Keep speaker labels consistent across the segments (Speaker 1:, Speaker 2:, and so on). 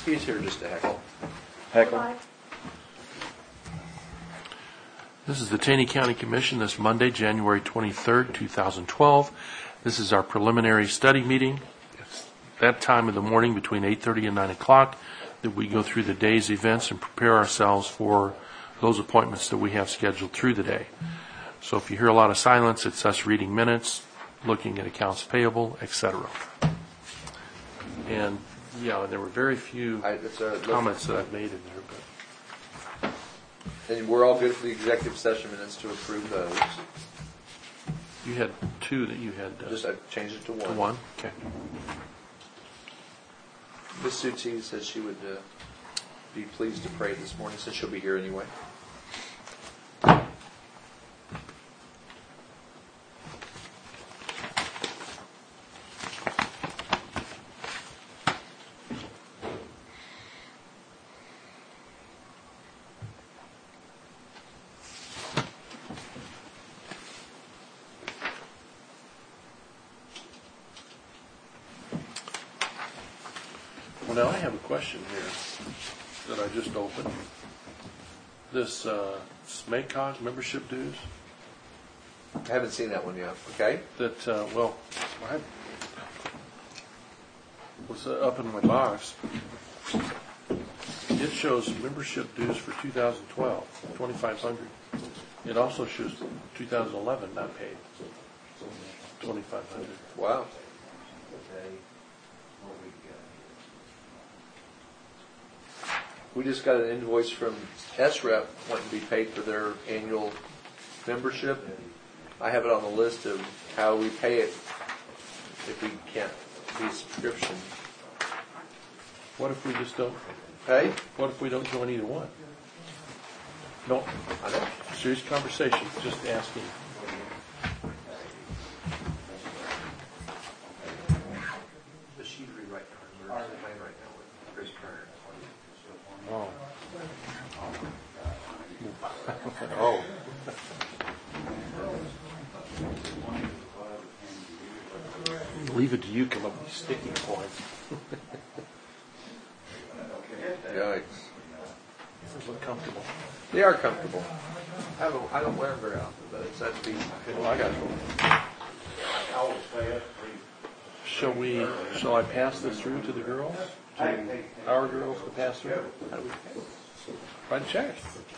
Speaker 1: He's here just to heckle.
Speaker 2: Heckle.
Speaker 3: This is the Taney County Commission this Monday, January 23rd, 2012. This is our preliminary study meeting. It's that time of the morning between 8:30 and 9 o'clock that we go through the day's events and prepare ourselves for those appointments that we have scheduled through the day. So if you hear a lot of silence, it's us reading minutes, looking at accounts payable, etc. And yeah, there were very few comments that I've made in there. But
Speaker 1: and we're all good for the executive session minutes to approve those.
Speaker 3: you had two that you had.
Speaker 1: Just I changed it to one.
Speaker 3: To one? Okay.
Speaker 1: Miss Suti said she would be pleased to pray this morning since she'll be here anyway.
Speaker 3: Well, now I have a question here that I just opened. This SMACOG membership dues
Speaker 1: I haven't seen that one yet. Okay.
Speaker 3: that, I was up in my box. It shows membership dues for 2012, 2,500. It also shows 2011 not paid, 2,500.
Speaker 1: Wow. We just got an invoice from SREP wanting to be paid for their annual membership. I have it on the list of how we pay it if we can't be subscription.
Speaker 3: What if we just don't?
Speaker 1: Hey?
Speaker 3: What if we don't join either one? No,
Speaker 1: I know.
Speaker 3: serious conversation. Just asking.
Speaker 1: The sheet rewrite card. We're playing right now with Chris Turner.
Speaker 3: Oh.
Speaker 1: Oh.
Speaker 3: Leave it to you. Come up with sticking points.
Speaker 1: Yikes.
Speaker 3: These look comfortable.
Speaker 1: They are comfortable. I don't wear them very often, but it's that to be.
Speaker 3: Well, I got it. Shall I pass this through to the girls? To our girls to pass through? How do we pay? Write a check.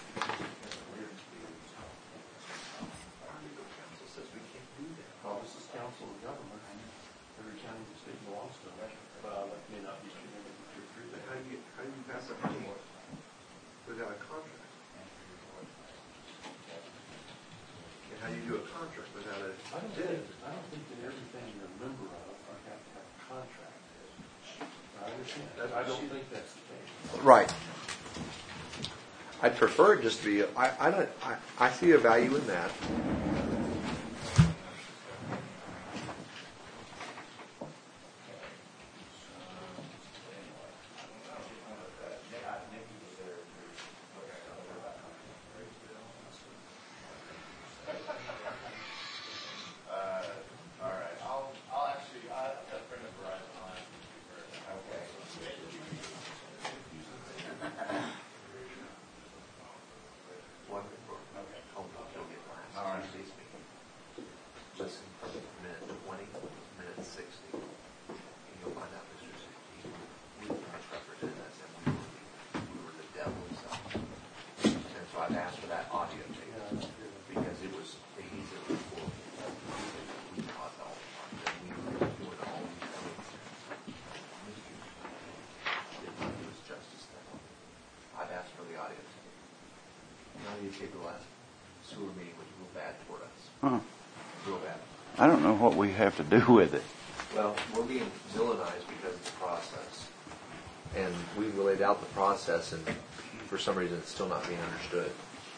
Speaker 3: Well, this is council of government. Every county and state belongs to them. But that may not be true.
Speaker 1: How do you pass that money without a contract? And how do you do a contract without a
Speaker 3: I don't think that everything you're a member of have to have a contract. I understand. I don't think that's the case.
Speaker 1: right? I'd prefer it just to be. I see a value in that. Listen, minute 20, minute 60. And you'll find out, Mr. Suki, we misrepresented us and we were the devil's son. And so I've asked for that audio tape because it was easily for we caused all the fun that we were doing all these things. Didn't do us justice then. I've asked for the audio tape. The audio tape the last sewer meeting was real bad toward us.
Speaker 2: Huh.
Speaker 1: Real bad.
Speaker 2: I don't know what we have to do with it.
Speaker 1: Well, we're being villainized because of the process. And we laid out the process, and for some reason it's still not being understood.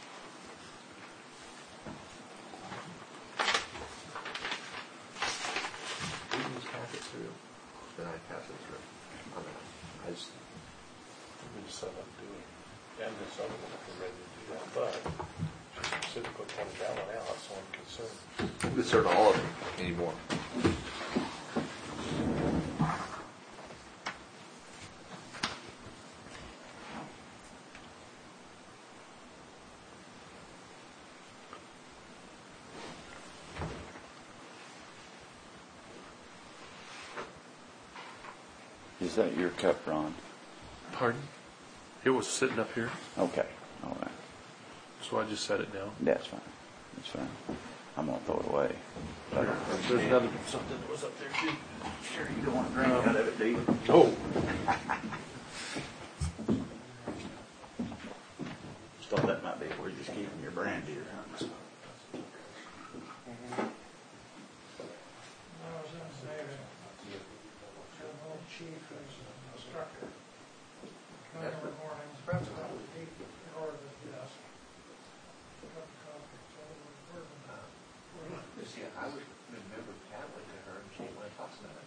Speaker 1: We can just pass it through. Then I pass it through. I just...
Speaker 3: We just set up to do it. And this other one, if we're ready to do that. But specifically pointed that one out, so I'm concerned.
Speaker 1: It's sort of all of them anymore.
Speaker 2: Is that your cup, Ron?
Speaker 3: Pardon? It was sitting up here,
Speaker 2: Okay, all right.
Speaker 3: so I just set it down.
Speaker 2: That's fine. That's fine. I'm gonna throw it away.
Speaker 3: There's another something that was up there too.
Speaker 2: Sure, you don't want to drink out of it, do you?
Speaker 3: Oh.
Speaker 2: Just thought that might be where you're just keeping your brandy or something.
Speaker 4: I was going to say that an old chief who's an instructor come in the mornings, perhaps about 8 in order to his desk. Cup of coffee, so we're
Speaker 1: You see, I would remember paddling to her and she didn't want to talk about it.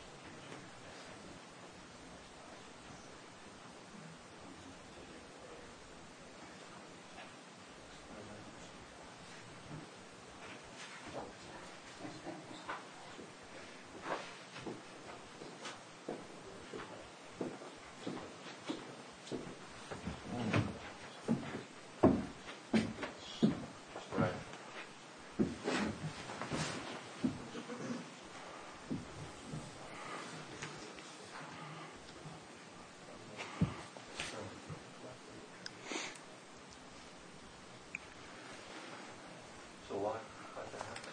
Speaker 1: Right. So what? How'd that happen?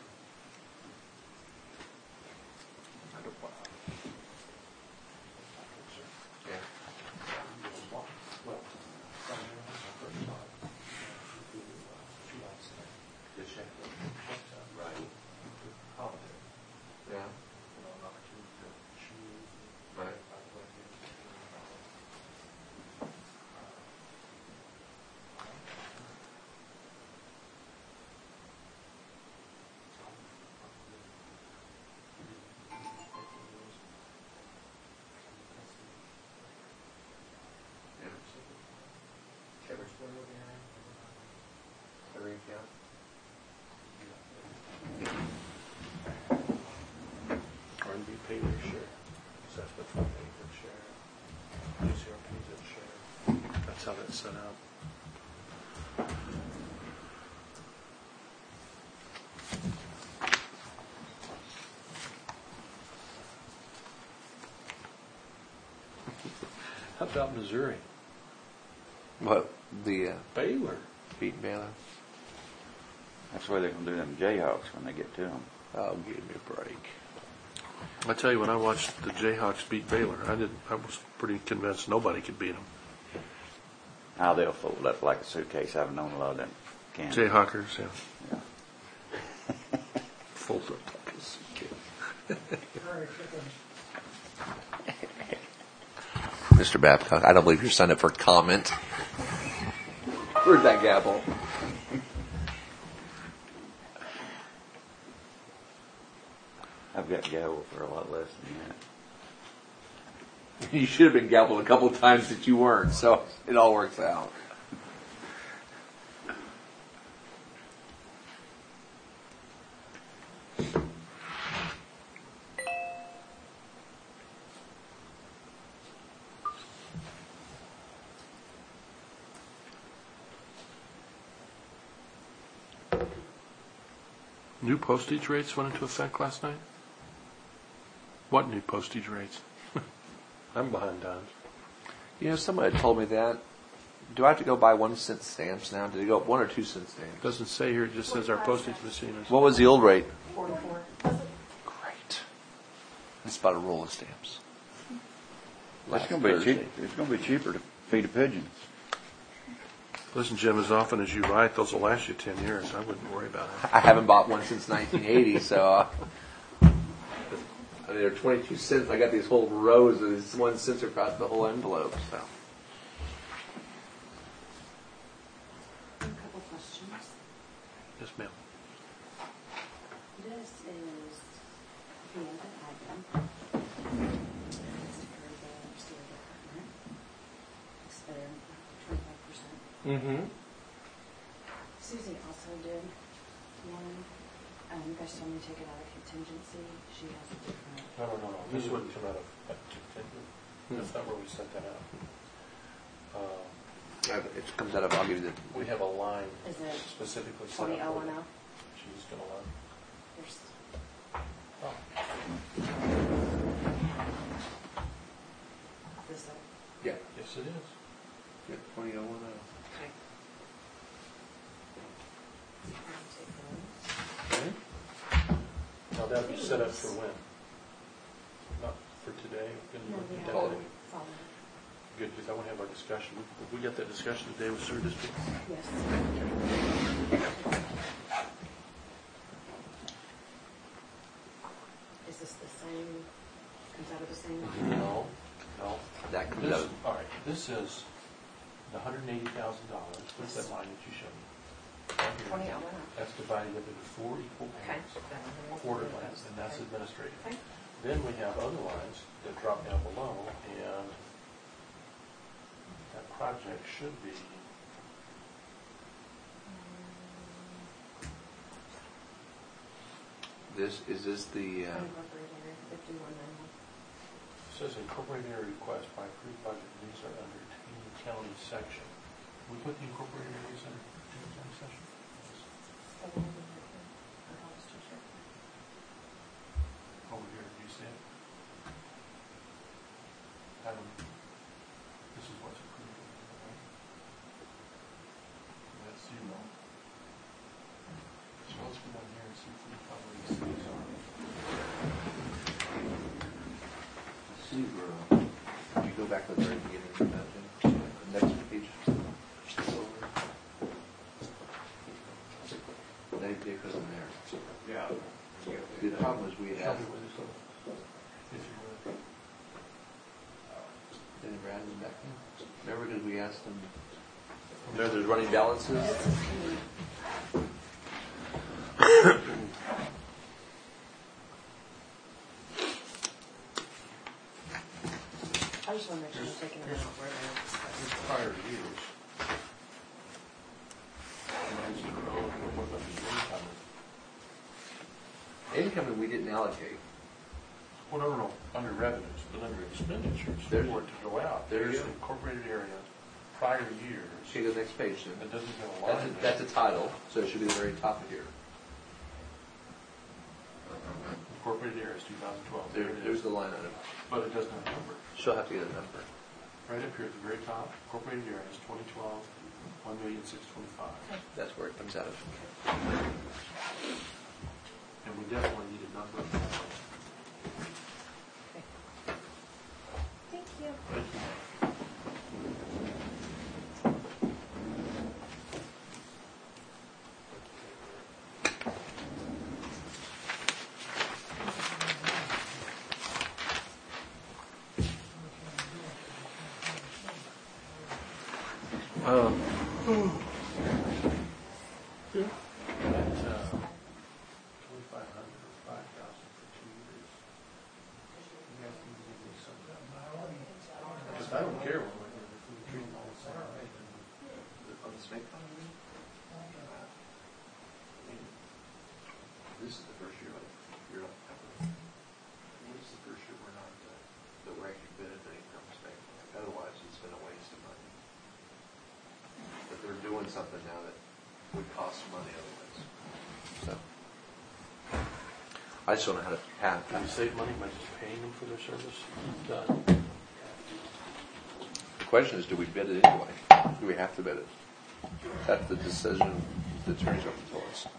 Speaker 1: Yeah. Good shape. Right. Yeah. Right.
Speaker 3: R&B paid their share. Assessment fund paid their share. UCR pays their share. That's how that's set out. How about Missouri?
Speaker 1: What? The
Speaker 3: Baylor.
Speaker 1: beat Baylor?
Speaker 2: That's why they're gonna do them Jayhawks when they get to them.
Speaker 1: Oh, give me a break.
Speaker 3: I tell you, when I watched the Jayhawks beat Baylor, I was pretty convinced nobody could beat them.
Speaker 2: Now they'll fold up like a suitcase. I've known a lot of them. Can
Speaker 3: Jayhawkers, yeah.
Speaker 2: Yeah.
Speaker 3: Fold up like a suitcase.
Speaker 4: very chickens.
Speaker 1: Mr. Babcock, I don't believe you're signed up for comment. Where'd that gavel?
Speaker 2: I've got gavel for a lot less than that.
Speaker 1: You should have been gabbled a couple times that you weren't, so it all works out.
Speaker 3: New postage rates went into effect last night? What new postage rates? I'm behind times.
Speaker 1: You know, somebody told me that. Do I have to go buy 1 cent stamps now? Did it go up 1 or 2 cent stamps?
Speaker 3: Doesn't say here, it just says our postage machine is.
Speaker 1: What was the old rate?
Speaker 5: 44.
Speaker 1: Great. That's about a roll of stamps.
Speaker 2: It's
Speaker 1: Last
Speaker 2: gonna be
Speaker 1: Thursday.
Speaker 2: cheap. It's gonna be cheaper to feed a pigeon.
Speaker 3: Listen, Jim, as often as you write, those will last you 10 years. I wouldn't worry about it.
Speaker 1: I haven't bought one since 1980, so I mean, they're 22 cents. I got these whole rows of these 1 cents across the whole envelope. So
Speaker 5: A couple questions.
Speaker 3: Yes, ma'am.
Speaker 5: This is the other item. It's for the sewer department. It's their 25%. Susie also did one. You guys told me to take it out of contingency. She has a different.
Speaker 3: No. This wouldn't come out of contingent. That's not where we set that out.
Speaker 1: it comes out of. I'll give you the.
Speaker 3: We have a line
Speaker 5: Is it
Speaker 3: specifically set up.
Speaker 5: 20010?
Speaker 3: She's going to learn.
Speaker 5: There's this up.
Speaker 1: Yeah.
Speaker 3: Yes, it is.
Speaker 1: Yeah, 2001.
Speaker 5: Okay. I'll take those.
Speaker 3: Okay. Now that'll be set up for when? Not for today? Gonna
Speaker 5: No,
Speaker 3: look
Speaker 5: we
Speaker 3: at
Speaker 5: have
Speaker 3: that
Speaker 1: Oh.
Speaker 3: today?
Speaker 5: to follow.
Speaker 3: Good, because I want to have our discussion. We got that discussion today with sewer district?
Speaker 5: Yes. Is this the same, comes out of the same line?
Speaker 3: No, no.
Speaker 1: That comes
Speaker 3: This,
Speaker 1: out.
Speaker 3: all right, this is the $180,000. What's that line that you showed me? Right here.
Speaker 5: 20, I went up.
Speaker 3: That's divided up into 4 equal
Speaker 5: Okay.
Speaker 3: payments, quarterly, and that's administrative.
Speaker 5: Okay.
Speaker 3: Then we have other lines that drop down below, and that project should be,
Speaker 1: Is this the,
Speaker 5: Unincorporated area, 5190.
Speaker 3: says incorporated area request by approved budget, and these are under Taney County section. We put the incorporated areas under Taney County section? Over here, do you see it? Adam, this is what's approved, right? That's zero. So let's go down here and see if we can find where these things are.
Speaker 1: Zero. Can you go back to the very beginning of that, Jim? Next page. They put them there.
Speaker 6: Yeah.
Speaker 1: The problem is we
Speaker 3: Show
Speaker 1: had,
Speaker 3: me where this is, if you would.
Speaker 1: they never added them back in. Remember, because we asked them, remember there's running balances?
Speaker 5: I just want to make sure I'm taking them out where they're.
Speaker 3: These prior years. Reminds you, what about the income?
Speaker 1: Income we didn't allocate.
Speaker 3: Well, no, under revenues, but under expenditures, they
Speaker 1: There's-
Speaker 3: were to go out.
Speaker 1: there you
Speaker 3: There's
Speaker 1: go.
Speaker 3: incorporated area, prior years.
Speaker 1: See the next page, then.
Speaker 3: It doesn't have a line.
Speaker 1: That's a title, so it should be the very top of here.
Speaker 3: Incorporated areas, 2012.
Speaker 1: There,
Speaker 3: There it
Speaker 1: there's
Speaker 3: is.
Speaker 1: the line item.
Speaker 3: But it doesn't have a number.
Speaker 1: She'll have to get a number.
Speaker 3: Right up here at the very top, incorporated areas, 2012, 1,625,000.
Speaker 1: That's where it comes out of.
Speaker 3: And we definitely need a number.
Speaker 5: Thank you.
Speaker 3: Thank you. That's 2,500 or 5,000 for 2 years. You guys can give me something. Because I don't care what we're doing, if we treat them all the same way, then
Speaker 1: On the snake farm? This is the first year, like, you're not, this is the first year we're not, that we're actually benefiting from snake. Otherwise, it's been a waste of money. But they're doing something now that would cost money otherwise. So, I just don't know how to
Speaker 3: can you save money by just paying them for their service? Done.
Speaker 1: The question is, do we bid it anyway? Do we have to bid it? That's the decision the attorney's up to us.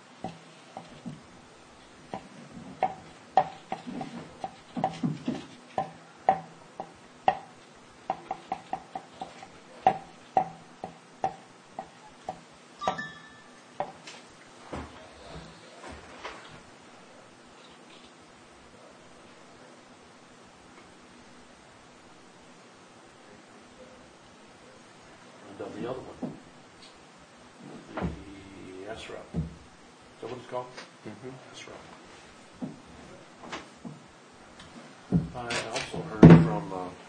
Speaker 3: And then the other one, the SREP. Is that what it's called? SREP. I also heard from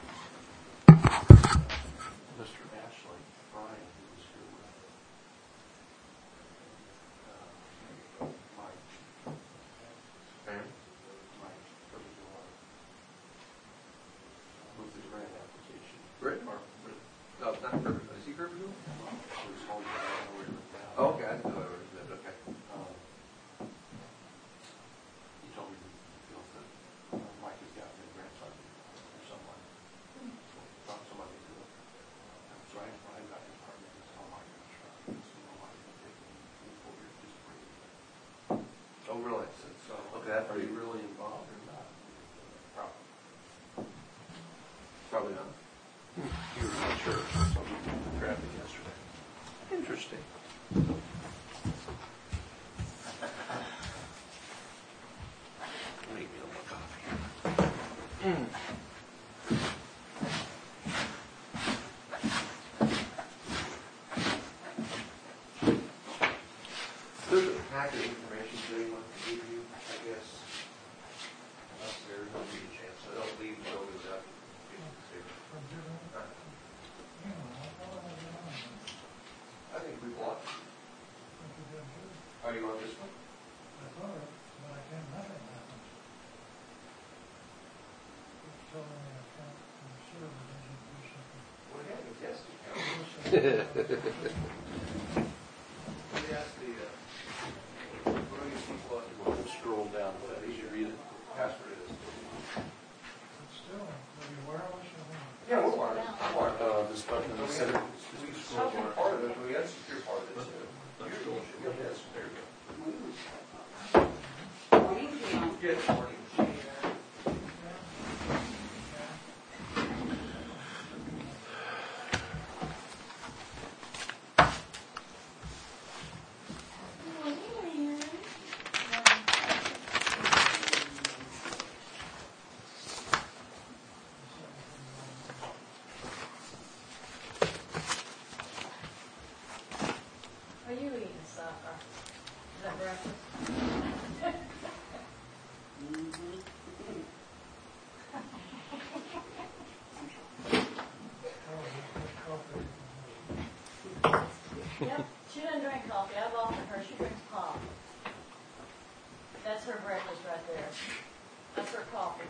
Speaker 3: Mr. Ashley Bryan, who was here with Mike. Mike, from the water. With the grant application.
Speaker 1: Britain?
Speaker 3: Or, with,
Speaker 1: No, not Kirby. Is he Kirby?
Speaker 3: there's all the, I don't know where he lived now.
Speaker 1: Oh, okay, I didn't know that was it. Okay.
Speaker 3: He told me he feels that Mike has gotten a grant funding or someone. You were not sure of the traffic yesterday. Interesting. Make me a little coffee.
Speaker 1: There's a packet of information they want to give you, I guess. Unless there's no be a chance, so don't leave until it's up. I think we blocked. Are you on this one?
Speaker 4: I thought it, but I can't, nothing happened. It's telling me I can't, the server doesn't do something.
Speaker 1: Well, yeah, you tested. We asked the, what do you people want to
Speaker 3: We'll scroll down a bit as you read it.
Speaker 1: password is?
Speaker 4: It's still, are you wireless or what?
Speaker 1: Yeah, we're wired. I'm wired.
Speaker 3: This button
Speaker 1: We
Speaker 3: is set up.
Speaker 1: secure part of it, we got secure part of it too. Yes, there you
Speaker 5: Morning, Leon.
Speaker 1: go. Good morning.
Speaker 6: Are you eating supper? Is that breakfast?
Speaker 4: Oh, it's coffee.
Speaker 6: Yep, she doesn't drink coffee. I've offered her, she drinks pop. That's her breakfast right there. That's her coffee.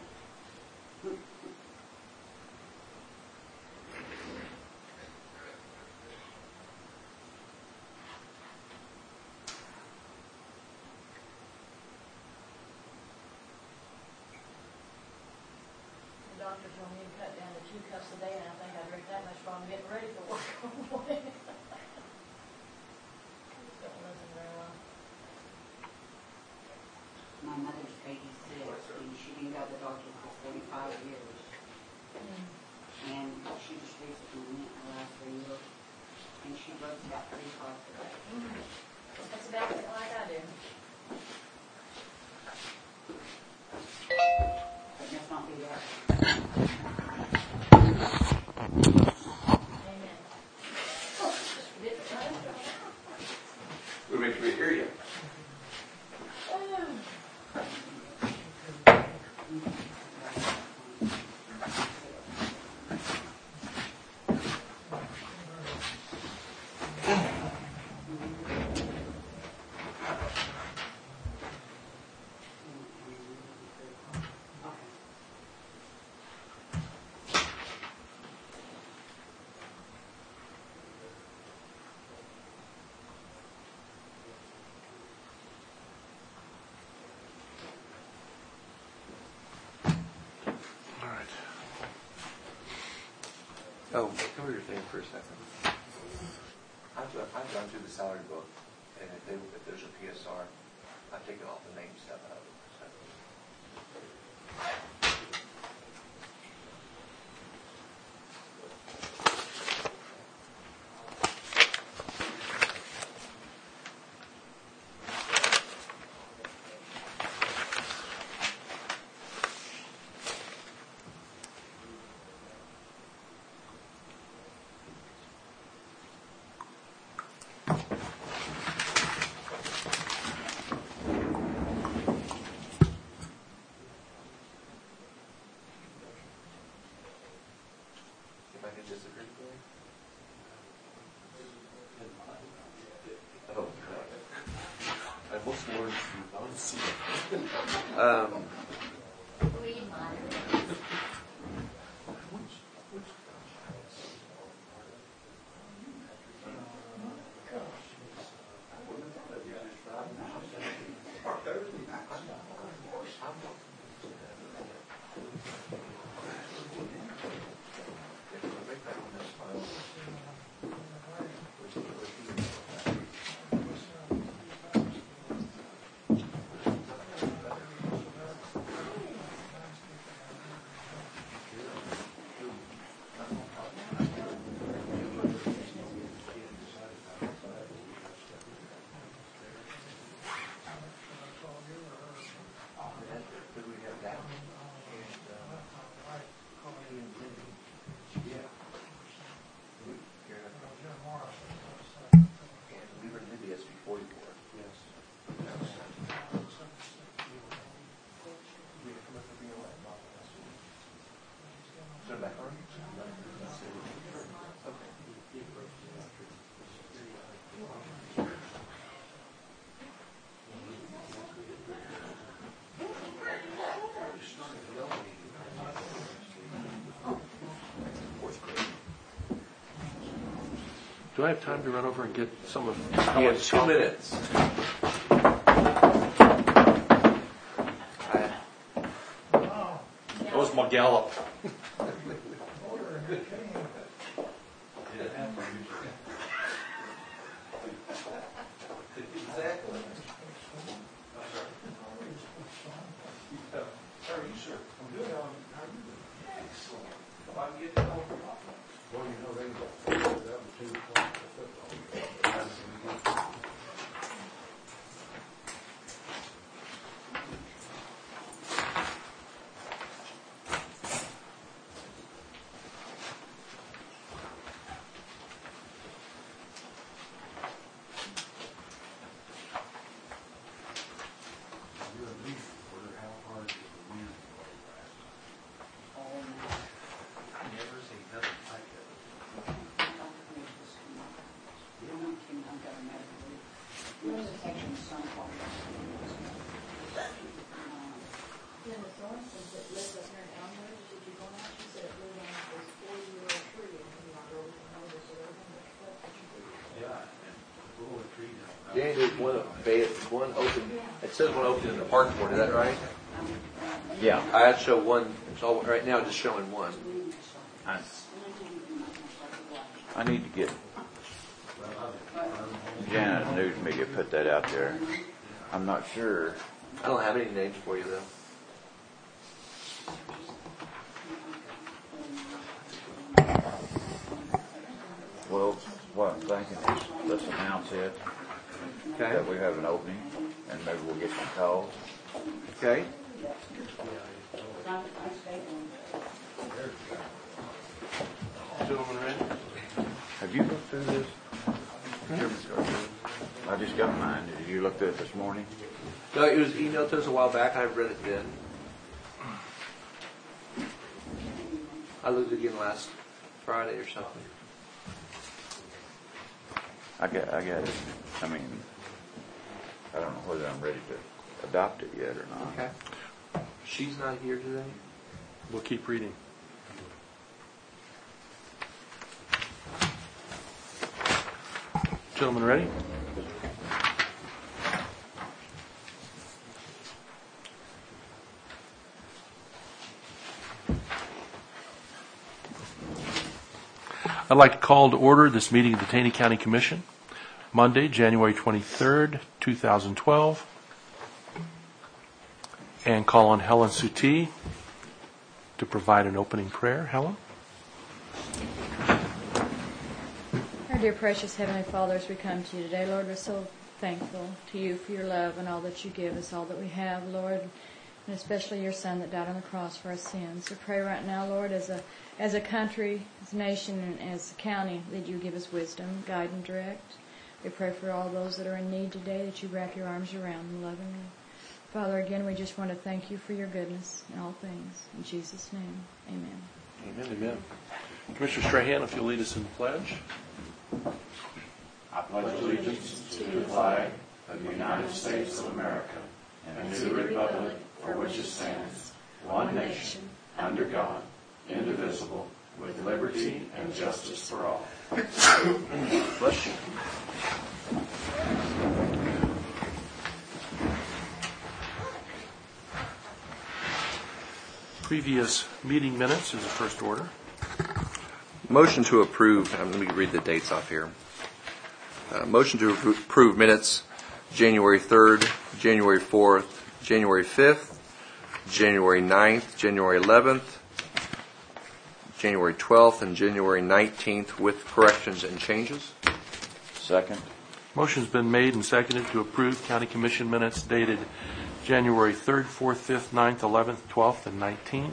Speaker 6: The doctor told me to cut down to 2 cups a day, and I think I drink that much while I'm getting ready for work in the morning. Don't listen very well.
Speaker 5: My mother's 86, and she didn't go to the doctor for 45 years. And she just recently went in the last 3 years, and she works about 3 times a day.
Speaker 6: That's about it like I do.
Speaker 5: But must not be that.
Speaker 6: Amen. Different times.
Speaker 1: We make sure we hear you.
Speaker 3: All right.
Speaker 1: Oh, come over your thing for a second. I've gone through the salary book, and if there's a PSR, I've taken all the name stuff out of it. So. If I could disagree with you. Oh, God. What's the word?
Speaker 6: Weed monitor.
Speaker 3: Do I have time to run over and get some of
Speaker 1: You have 2 minutes.
Speaker 4: Wow,
Speaker 3: That was my gallop.
Speaker 4: order in the cane.
Speaker 1: Exactly.
Speaker 3: How are you, sir? I'm good. How are you? Excellent. If I can get you home.
Speaker 7: Well, you know, they go that was 2 o'clock for football. You're a leaf reporter. How hard is the wind blowing last night?
Speaker 5: All night.
Speaker 1: I never seen nothing like that.
Speaker 6: Then the Thornton that lives up here in Elmwood, did you go out? She said it blew down this 40-year-old tree and you not really notice it or anything, but what you do.
Speaker 7: Yeah, and blow a tree down.
Speaker 1: Danny, there's one open, it says one open in the park board, is that right?
Speaker 2: Yeah.
Speaker 1: I had to show one, so right now just showing one.
Speaker 2: I need to get Janet News Media put that out there. I'm not sure.
Speaker 1: I don't have any names for you though.
Speaker 2: Well, what I'm thinking is let's announce it,
Speaker 1: Okay.
Speaker 2: that we have an opening, and maybe we'll get some calls.
Speaker 1: Okay.
Speaker 3: Gentlemen ready?
Speaker 2: Have you looked through this? I just got mine. Did you look through it this morning?
Speaker 1: No, it was emailed to us a while back. I read it then. I looked again last Friday or something.
Speaker 2: I got it. I mean, I don't know whether I'm ready to adopt it yet or not.
Speaker 1: Okay. She's not here today.
Speaker 3: We'll keep reading. Gentlemen ready? I'd like to call to order this meeting of the Taney County Commission, Monday, January 23rd, 2012, and call on Helen Suti to provide an opening prayer. Helen?
Speaker 8: Our dear precious Heavenly Father, as we come to you today, Lord, we're so thankful to you for your love and all that you give us, all that we have, Lord, and especially your Son that died on the cross for our sins. We pray right now, Lord, as a country, as a nation, and as a county, that you give us wisdom, guide, and direct. We pray for all those that are in need today, that you wrap your arms around them lovingly. Father, again, we just want to thank you for your goodness in all things. In Jesus' name, amen.
Speaker 3: Amen. Commissioner Strahan, if you'll lead us in the pledge.
Speaker 9: I pledge allegiance to the flag of the United States of America and to the republic for which it stands, one nation, under God, indivisible, with liberty and justice for all.
Speaker 3: Bless you. Previous meeting minutes is the first order.
Speaker 1: Motion to approve, let me read the dates off here. Motion to approve minutes January 3rd, January 4th, January 5th, January 9th, January 11th, January 12th, and January 19th with corrections and changes.
Speaker 2: Second.
Speaker 3: Motion's been made and seconded to approve County Commission minutes dated January 3rd, 4th, 5th, 9th, 11th, 12th, and 19th.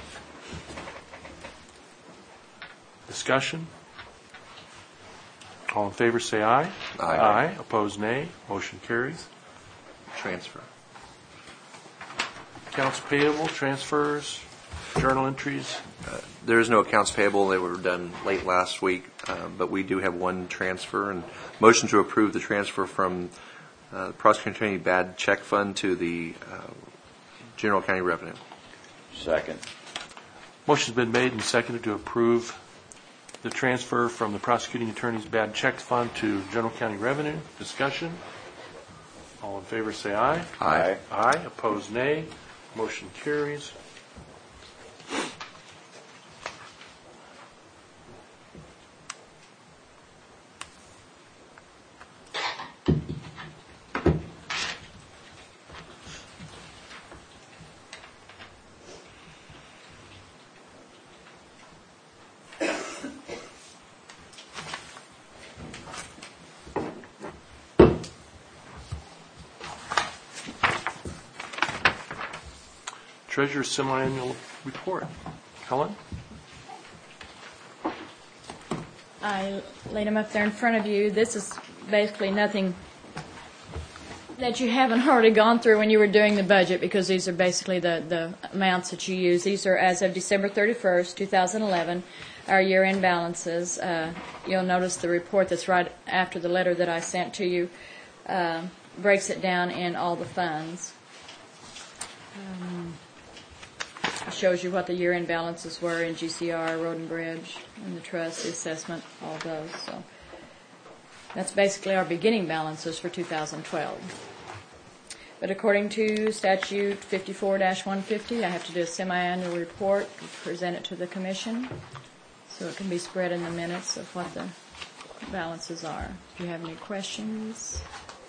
Speaker 3: Discussion? All in favor say aye.
Speaker 1: Aye.
Speaker 3: Opposed, nay. Motion carries.
Speaker 1: Transfer.
Speaker 3: Accounts payable, transfers, journal entries.
Speaker 1: There is no accounts payable. They were done late last week, but we do have one transfer. And motion to approve the transfer from the Prosecuting Attorney Bad Check Fund to the General County Revenue.
Speaker 2: Second.
Speaker 3: Motion's been made and seconded to approve the transfer from the prosecuting attorney's bad check fund to general county revenue. Discussion. All in favor say aye.
Speaker 2: Aye.
Speaker 3: Aye. Opposed, nay. Motion carries. Treasurer's semi-annual report. Helen?
Speaker 8: I laid them up there in front of you. This is basically nothing that you haven't already gone through when you were doing the budget, because these are basically the amounts that you use. These are as of December 31st, 2011, our year-end balances. You'll notice the report that's right after the letter that I sent to you breaks it down in all the funds. It shows you what the year-end balances were in GCR, Road and Bridge, and the trust, the assessment, all of those. So that's basically our beginning balances for 2012. But according to statute 54-150, I have to do a semi-annual report and present it to the commission so it can be spread in the minutes of what the balances are. Do you have any questions?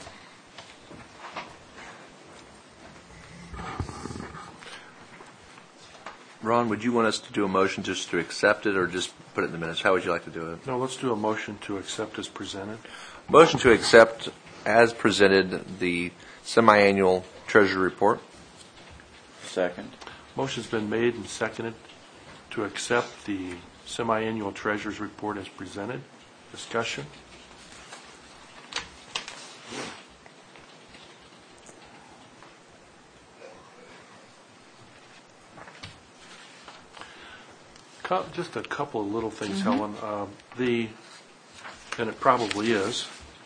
Speaker 1: Ron, would you want us to do a motion just to accept it or just put it in the minutes? How would you like to do it?
Speaker 3: No, let's do a motion to accept as presented.
Speaker 1: Motion to accept as presented the semi-annual treasury report.
Speaker 2: Second.
Speaker 3: Motion's been made and seconded to accept the semi-annual treasurer's report as presented. Discussion. Just a couple of little things, Helen. And it probably is,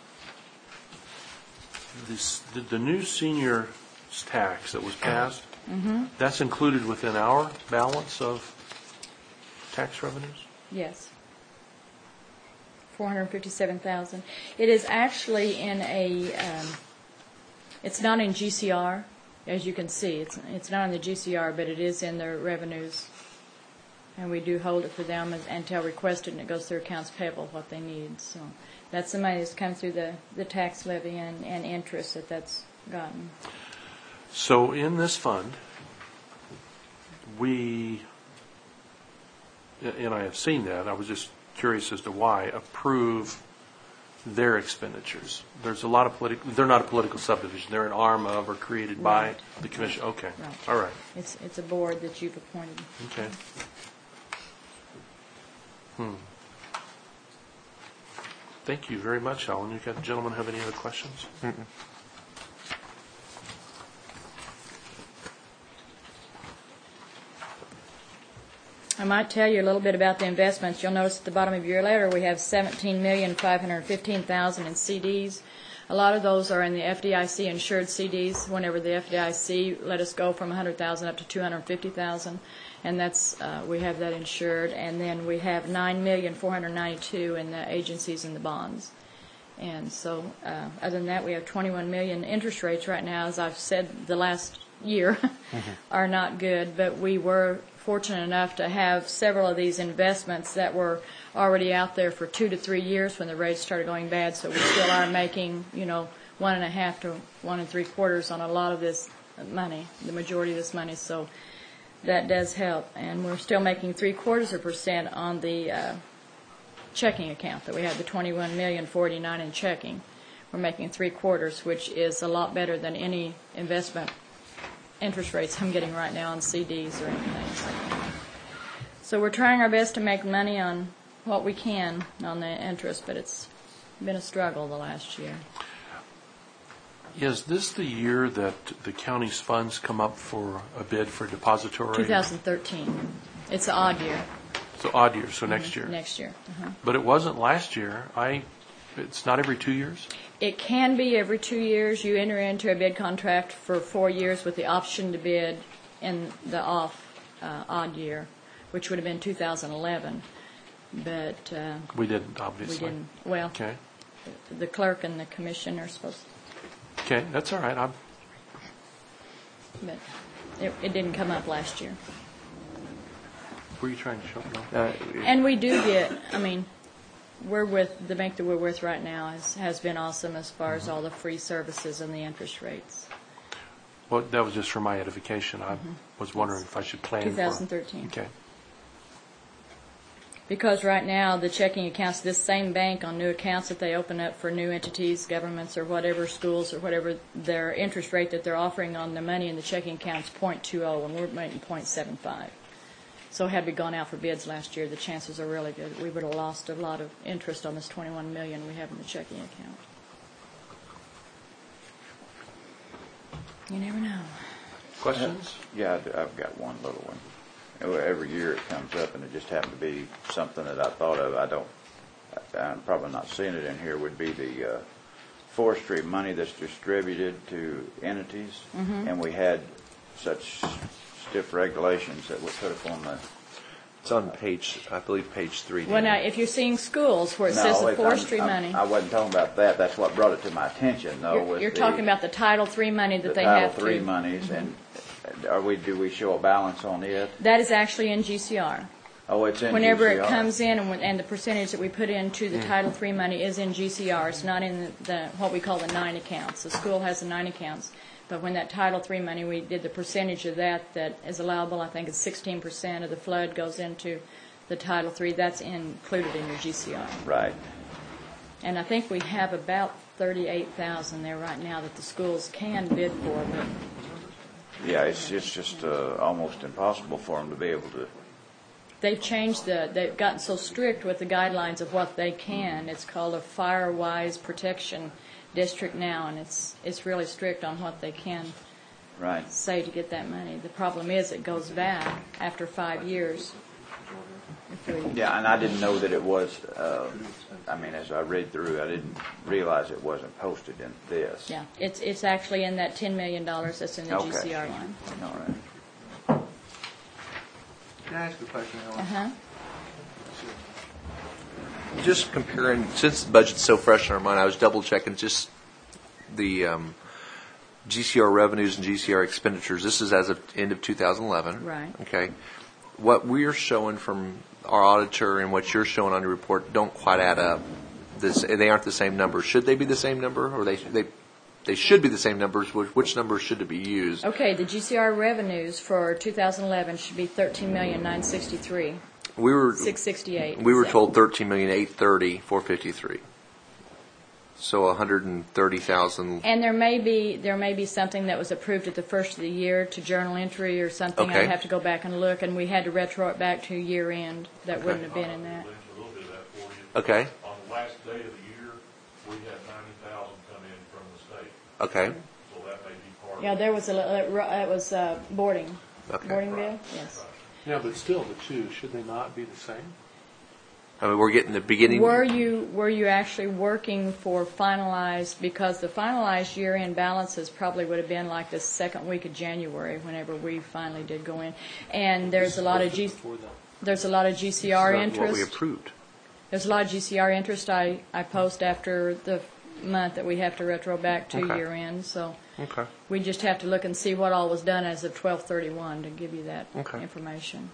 Speaker 3: the new senior tax that was passed, that's included within our balance of tax revenues?
Speaker 8: Yes. $457,000. It is actually in it's not in GCR, as you can see. It's not in the GCR, but it is in their revenues. And we do hold it for them until requested, and it goes through accounts payable, what they need. So that's the money that's come through the tax levy and interest that's gotten.
Speaker 3: So in this fund, and I have seen that, I was just curious as to why, approve their expenditures. There's a lot of they're not a political subdivision. They're an arm of or created by the commission. Okay.
Speaker 8: Right.
Speaker 3: All right.
Speaker 8: It's a board that you've appointed.
Speaker 3: Okay. Thank you very much, Helen. You gentlemen have any other questions?
Speaker 8: I might tell you a little bit about the investments. You'll notice at the bottom of your letter we have $17,515,000 in CDs. A lot of those are in the FDIC insured CDs. Whenever the FDIC let us go from $100,000 up to $250,000, and that's we have that insured. And then we have $9,492,000 in the agencies and the bonds. And so, other than that, we have $21 million. Interest rates right now, as I've said the last year, are not good. But we were fortunate enough to have several of these investments that were already out there for 2 to 3 years when the rates started going bad. So we still are making, 1.5 to 1 3/4 on a lot of this money, the majority of this money. So that does help. And we're still making 0.75% on the checking account that we have, the $21,049,000 in checking. We're making 0.75, which is a lot better than any investment interest rates I'm getting right now on CDs or anything like that. So we're trying our best to make money on what we can on the interest, but it's been a struggle the last year.
Speaker 3: Is this the year that the county's funds come up for a bid for depository?
Speaker 8: 2013. It's an odd year.
Speaker 3: So odd year, so next year.
Speaker 8: Next year.
Speaker 3: But it wasn't last year. It's not every 2 years?
Speaker 8: It can be every 2 years. You enter into a bid contract for 4 years with the option to bid in the odd year, which would have been 2011. but
Speaker 3: We didn't,
Speaker 8: we
Speaker 3: obviously.
Speaker 8: didn't. Well,
Speaker 3: Okay.
Speaker 8: the clerk and the commission are supposed to,
Speaker 3: Okay, that's all right.
Speaker 8: but it didn't come up last year.
Speaker 3: Were you trying to show me?
Speaker 8: And we do get, I mean, the bank that we're with right now has been awesome as far as all the free services and the interest rates.
Speaker 3: Well, that was just for my edification. I was wondering if I should plan for...
Speaker 8: 2013.
Speaker 3: Okay.
Speaker 8: Because right now, the checking accounts, this same bank on new accounts that they open up for new entities, governments, or whatever, schools, or whatever, their interest rate that they're offering on the money in the checking account is 0.20, and we're making 0.75. So had we gone out for bids last year, the chances are really good that we would have lost a lot of interest on this $21 million we have in the checking account. You never know.
Speaker 3: Questions?
Speaker 2: Yeah, I've got one little one. Every year it comes up, and it just happened to be something that I thought of. I'm probably not seeing it in here, would be the forestry money that's distributed to entities. And we had such stiff regulations that would put us on the...
Speaker 1: It's on page, I believe, page 3.
Speaker 8: Well, now, if you're seeing schools where it says the forestry money,
Speaker 2: I wasn't talking about that. That's what brought it to my attention, though.
Speaker 8: you're talking about the Title III money that they have to.
Speaker 2: The Title III monies, and do we show a balance on it?
Speaker 8: That is actually in GCR.
Speaker 2: Oh, it's in
Speaker 8: Whenever
Speaker 2: GCR.
Speaker 8: it comes in, and the percentage that we put into the Title III money is in GCR. It's not in the what we call the 9 accounts. The school has the 9 accounts. But when that Title III money, we did the percentage of that is allowable, I think it's 16% of the flood goes into the Title III. That's included in your GCR.
Speaker 2: Right.
Speaker 8: And I think we have about $38,000 there right now that the schools can bid for. But
Speaker 2: Yeah, it's just almost impossible for them to be able to...
Speaker 8: they've changed they've gotten so strict with the guidelines of what they can. It's called a Firewise Protection District now, and it's really strict on what they can
Speaker 2: Right.
Speaker 8: say to get that money. The problem is it goes back after 5 years.
Speaker 2: Yeah, and I didn't know that it was, as I read through, I didn't realize it wasn't posted in this.
Speaker 8: Yeah, it's actually in that $10 million that's in the
Speaker 2: Okay.
Speaker 8: GCR line.
Speaker 2: All right.
Speaker 1: Can I ask a question, Helen?
Speaker 8: Uh-huh.
Speaker 1: Just comparing, since the budget's so fresh in our mind, I was double checking just the GCR revenues and GCR expenditures. This is as of end of 2011.
Speaker 8: Right.
Speaker 1: Okay. What we're showing from our auditor and what you're showing on your report don't quite add up. They aren't the same numbers. Should they be the same number, or they should be the same numbers? Which numbers should to be used?
Speaker 8: Okay, the GCR revenues for 2011 should be $13,963,668.
Speaker 1: We were told $13,830,453. So $130,000.
Speaker 8: And there may be something that was approved at the first of the year to journal entry or something.
Speaker 1: Okay.
Speaker 8: I'd have to go back and look, and we had to retro it back to year end. That wouldn't have been in that.
Speaker 10: A little bit of that for you.
Speaker 1: Okay.
Speaker 10: On the last day of the year, we had 90,000 come in from the state,
Speaker 1: Okay.
Speaker 10: so that may be part of it.
Speaker 8: Yeah, there was it was boarding.
Speaker 1: Okay.
Speaker 8: Boarding bill? Yes.
Speaker 3: Yeah, but still, the two, should they not be the same?
Speaker 1: I mean, we're getting the beginning.
Speaker 8: Were you actually working for finalized, because the finalized year-end balances probably would have been like the second week of January whenever we finally did go in. And there's a lot of GCR
Speaker 1: This is
Speaker 8: interest.
Speaker 1: what we approved.
Speaker 8: There's a lot of GCR interest I post after the month that we have to retro back to
Speaker 1: Okay.
Speaker 8: year-end. So
Speaker 1: Okay.
Speaker 8: we just have to look and see what all was done as of 12/31 to give you that
Speaker 1: Okay.
Speaker 8: information.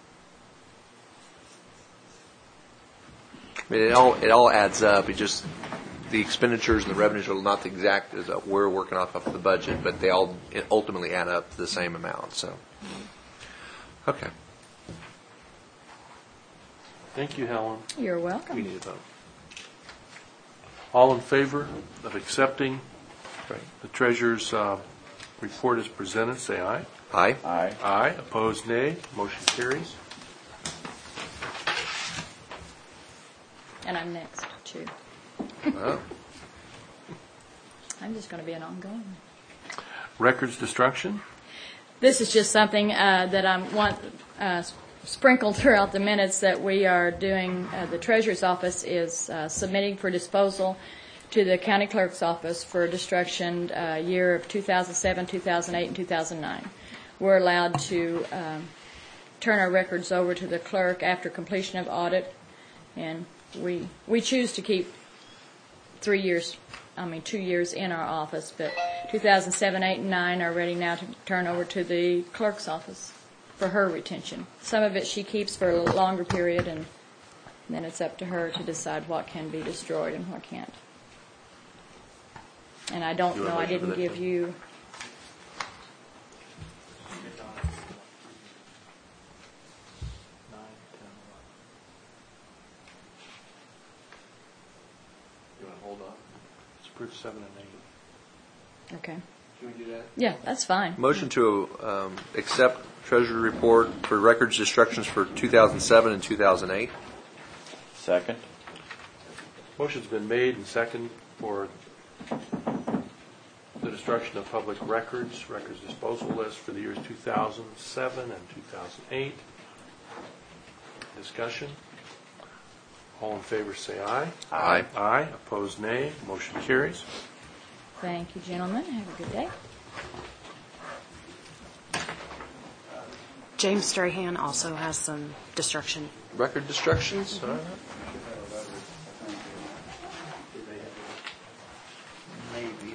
Speaker 1: I mean, it all adds up. It just, the expenditures and the revenues are not the exact as we're working off of the budget, but they all ultimately add up to the same amount. So, okay.
Speaker 3: Thank you, Helen.
Speaker 8: You're
Speaker 1: We
Speaker 8: welcome.
Speaker 1: need a vote.
Speaker 3: All in favor of accepting the treasurer's report as presented, say aye.
Speaker 1: Aye.
Speaker 2: Aye.
Speaker 3: Aye. Opposed, nay. Motion carries.
Speaker 8: And I'm next, too.
Speaker 1: Oh.
Speaker 8: I'm just going to be an ongoing.
Speaker 3: Records destruction.
Speaker 8: This is just something that I want sprinkled throughout the minutes that we are doing. The Treasurer's Office is submitting for disposal to the County Clerk's Office for destruction year of 2007, 2008, and 2009. We're allowed to turn our records over to the clerk after completion of audit And we choose to keep 2 years in our office, but 2007, 8, and 9 are ready now to turn over to the clerk's office for her retention. Some of it she keeps for a longer period, and then it's up to her to decide what can be destroyed and what can't. And I don't
Speaker 3: You want
Speaker 8: know,
Speaker 3: a
Speaker 8: I
Speaker 3: motion for
Speaker 8: didn't
Speaker 3: that,
Speaker 8: give
Speaker 3: Tim?
Speaker 8: you,
Speaker 1: You want to hold on?
Speaker 3: Let's approve 7 and 8.
Speaker 8: okay.
Speaker 1: Can we do that?
Speaker 8: Yeah, that's fine.
Speaker 11: Motion to accept Treasury Report for records destructions for 2007 and 2008.
Speaker 2: Second?
Speaker 3: Motion's been made and second for the destruction of public records disposal list for the years 2007 and 2008. Discussion. All in favor say aye.
Speaker 11: Aye.
Speaker 3: Aye. Opposed, nay. Motion carries.
Speaker 8: Thank you, gentlemen. Have a good day.
Speaker 5: James Strahan also has some destruction.
Speaker 11: Record destructions? All right.
Speaker 2: Maybe.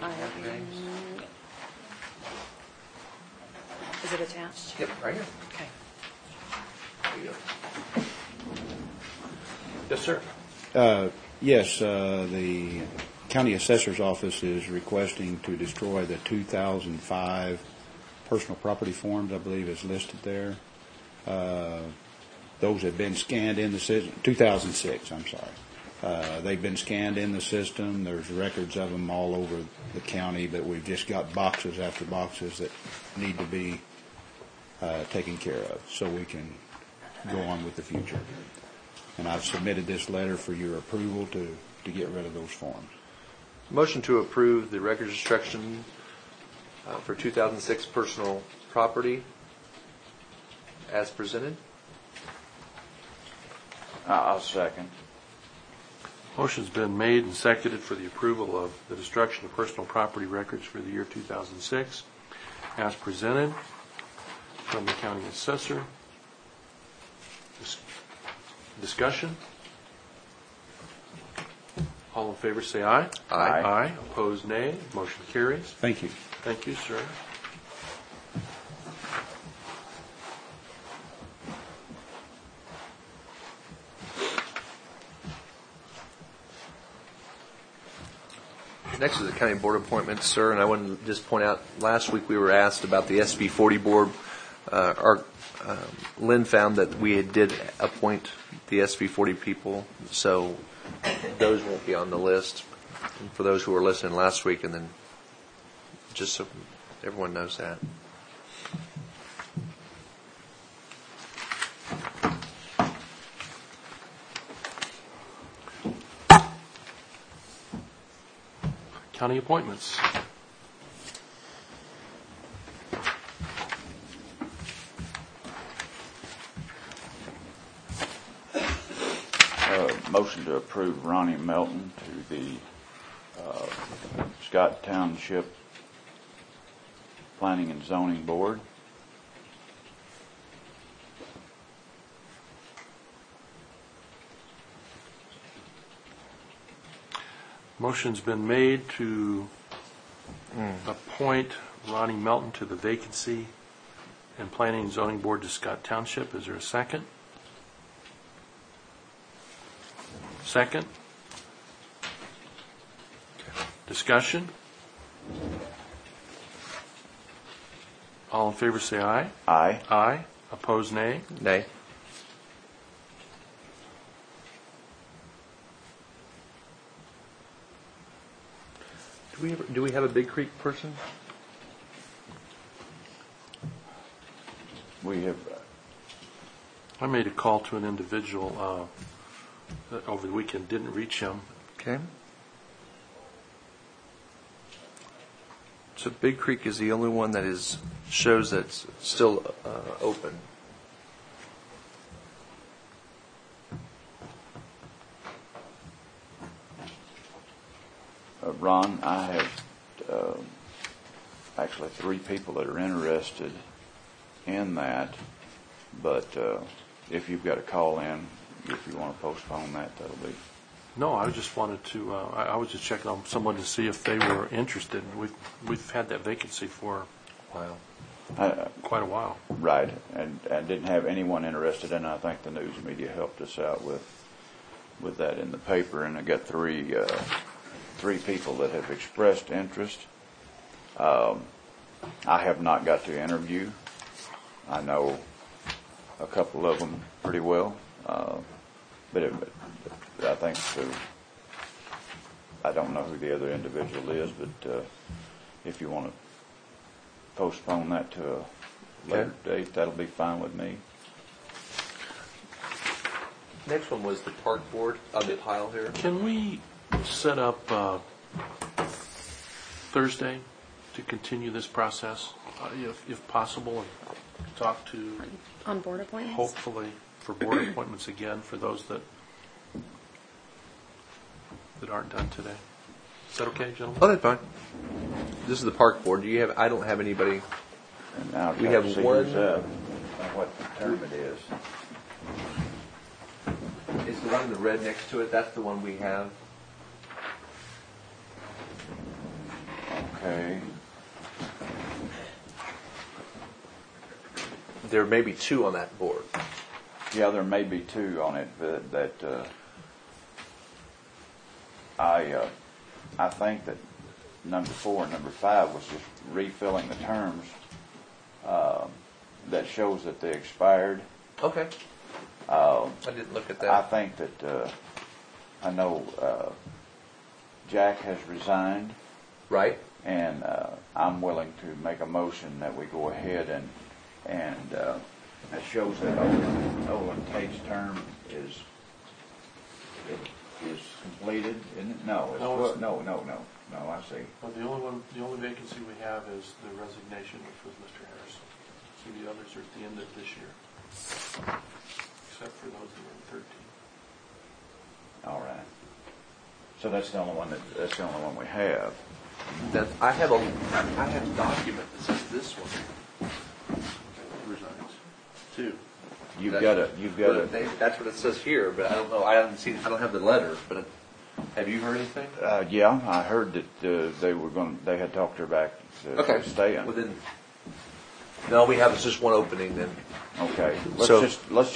Speaker 5: Is it attached?
Speaker 11: Yep, right here.
Speaker 5: Okay.
Speaker 3: Yes, sir.
Speaker 7: Yes, the county assessor's office is requesting to destroy the 2005 personal property forms, I believe is listed there. Those have been scanned in the system, 2006, I'm sorry. They've been scanned in the system. There's records of them all over the county, but we've just got boxes after boxes that need to be taken care of so we can go on with the future. And I've submitted this letter for your approval to get rid of those forms.
Speaker 11: Motion to approve the records destruction for 2006 personal property as presented.
Speaker 2: I'll second.
Speaker 3: Motion's been made and seconded for the approval of the destruction of personal property records for the year 2006 as presented from the county assessor. Discussion? All in favor say aye.
Speaker 11: Aye.
Speaker 3: Aye. Opposed, nay. Motion carries.
Speaker 7: Thank you.
Speaker 3: Thank you, sir.
Speaker 11: Next is the county board appointments, sir, and I want to just point out, last week we were asked about the SB 40 board. Lynn found that we did appoint the SB 40 people, so those won't be on the list. And for those who were listening last week, and then just so everyone knows that.
Speaker 3: County appointments.
Speaker 2: Motion to approve Ronnie Melton to the Scott Township Planning and Zoning Board.
Speaker 3: Motion's been made to appoint Ronnie Melton to the vacancy and Planning and Zoning Board to Scott Township. Is there a second? Second? Discussion? All in favor say aye.
Speaker 2: Aye.
Speaker 3: Aye. Opposed, nay.
Speaker 11: Nay. Do we have a Big Creek person?
Speaker 2: We have,
Speaker 3: I made a call to an individual that over the weekend, didn't reach him.
Speaker 11: Okay. So Big Creek is the only one that shows that's still open.
Speaker 2: Ron, I have actually 3 people that are interested in that, but if you've got a call in, if you want to postpone that, that'll be.
Speaker 3: No, I just wanted to, I was just checking on someone to see if they were interested. We've had that vacancy for
Speaker 11: Wow.
Speaker 3: quite a while.
Speaker 2: Right, and didn't have anyone interested, and I think the news media helped us out with that in the paper, and I got three people that have expressed interest. I have not got to interview. I know a couple of them pretty well, but I think I don't know who the other individual is, but if you want to postpone that to a later date, that'll be fine with me.
Speaker 11: Next one was the park board on the pile here.
Speaker 3: Can we set up Thursday to continue this process, if possible, and talk to,
Speaker 5: On board appointments?
Speaker 3: hopefully, for board appointments again for those that aren't done today? Is that okay, gentlemen?
Speaker 11: Oh, that's fine. This is the park board. Do you have? I don't have anybody.
Speaker 2: And now
Speaker 11: We have
Speaker 2: see
Speaker 11: one-
Speaker 2: who's up and what term it is.
Speaker 11: Is the one in the red next to it? That's the one we have.
Speaker 2: Okay.
Speaker 11: There may be two on that board.
Speaker 2: Yeah, there may be two on it, but that I think that number 4 and number 5 was just refilling the terms that shows that they expired.
Speaker 11: Okay. I didn't look at
Speaker 2: I
Speaker 11: that.
Speaker 2: think that I know Jack has resigned,
Speaker 11: Right.
Speaker 2: and I'm willing to make a motion that we go ahead and it shows that Olin Tate's term is completed, isn't it? No, I see.
Speaker 3: Well, the only vacancy we have is the resignation, which was Mr. Harrison. So the others are at the end of this year, except for those that are in 13.
Speaker 2: All right. So that's the only one we have.
Speaker 11: That I have a document that says this one resigns too.
Speaker 2: You've got a.
Speaker 11: That's what it says here, but I don't know. I haven't seen. I don't have the letter. But have you heard anything?
Speaker 2: Yeah, I heard that they had talked her back to staying.
Speaker 11: Well, then, no, we have just one opening then.
Speaker 2: Okay.
Speaker 11: So-
Speaker 2: Let's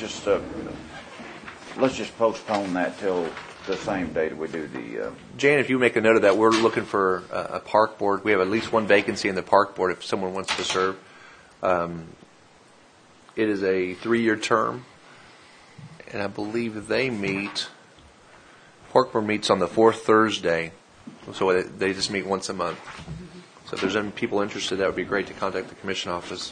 Speaker 2: just postpone that till the same date we do the.
Speaker 11: Jane, if you make a note of that, we're looking for a park board. We have at least one vacancy in the park board if someone wants to serve. It is a 3-year term, and I believe they meet. Park board meets on the 4th Thursday, so they just meet once a month. So if there's any people interested, that would be great to contact the commission office.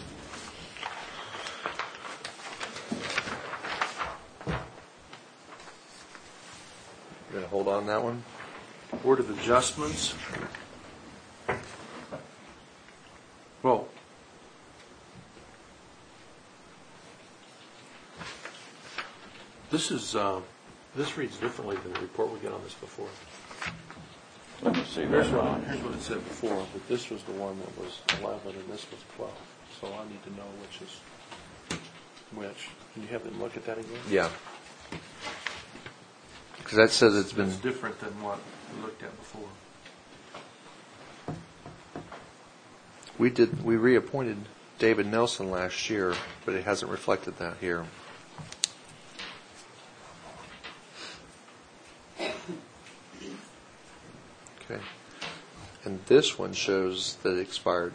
Speaker 11: You're going to hold on that one?
Speaker 3: Board of Adjustments. Well, this reads differently than the report we got on this before.
Speaker 2: Let me see.
Speaker 3: Here's what it said before, but this was the one that was 11 and this was 12. So I need to know which is which. Can you have them look at that again?
Speaker 11: Yeah. Because that says it's been...
Speaker 3: It's different than what we looked at before.
Speaker 11: We reappointed David Nelson last year, but it hasn't reflected that here. Okay. And this one shows that it expired.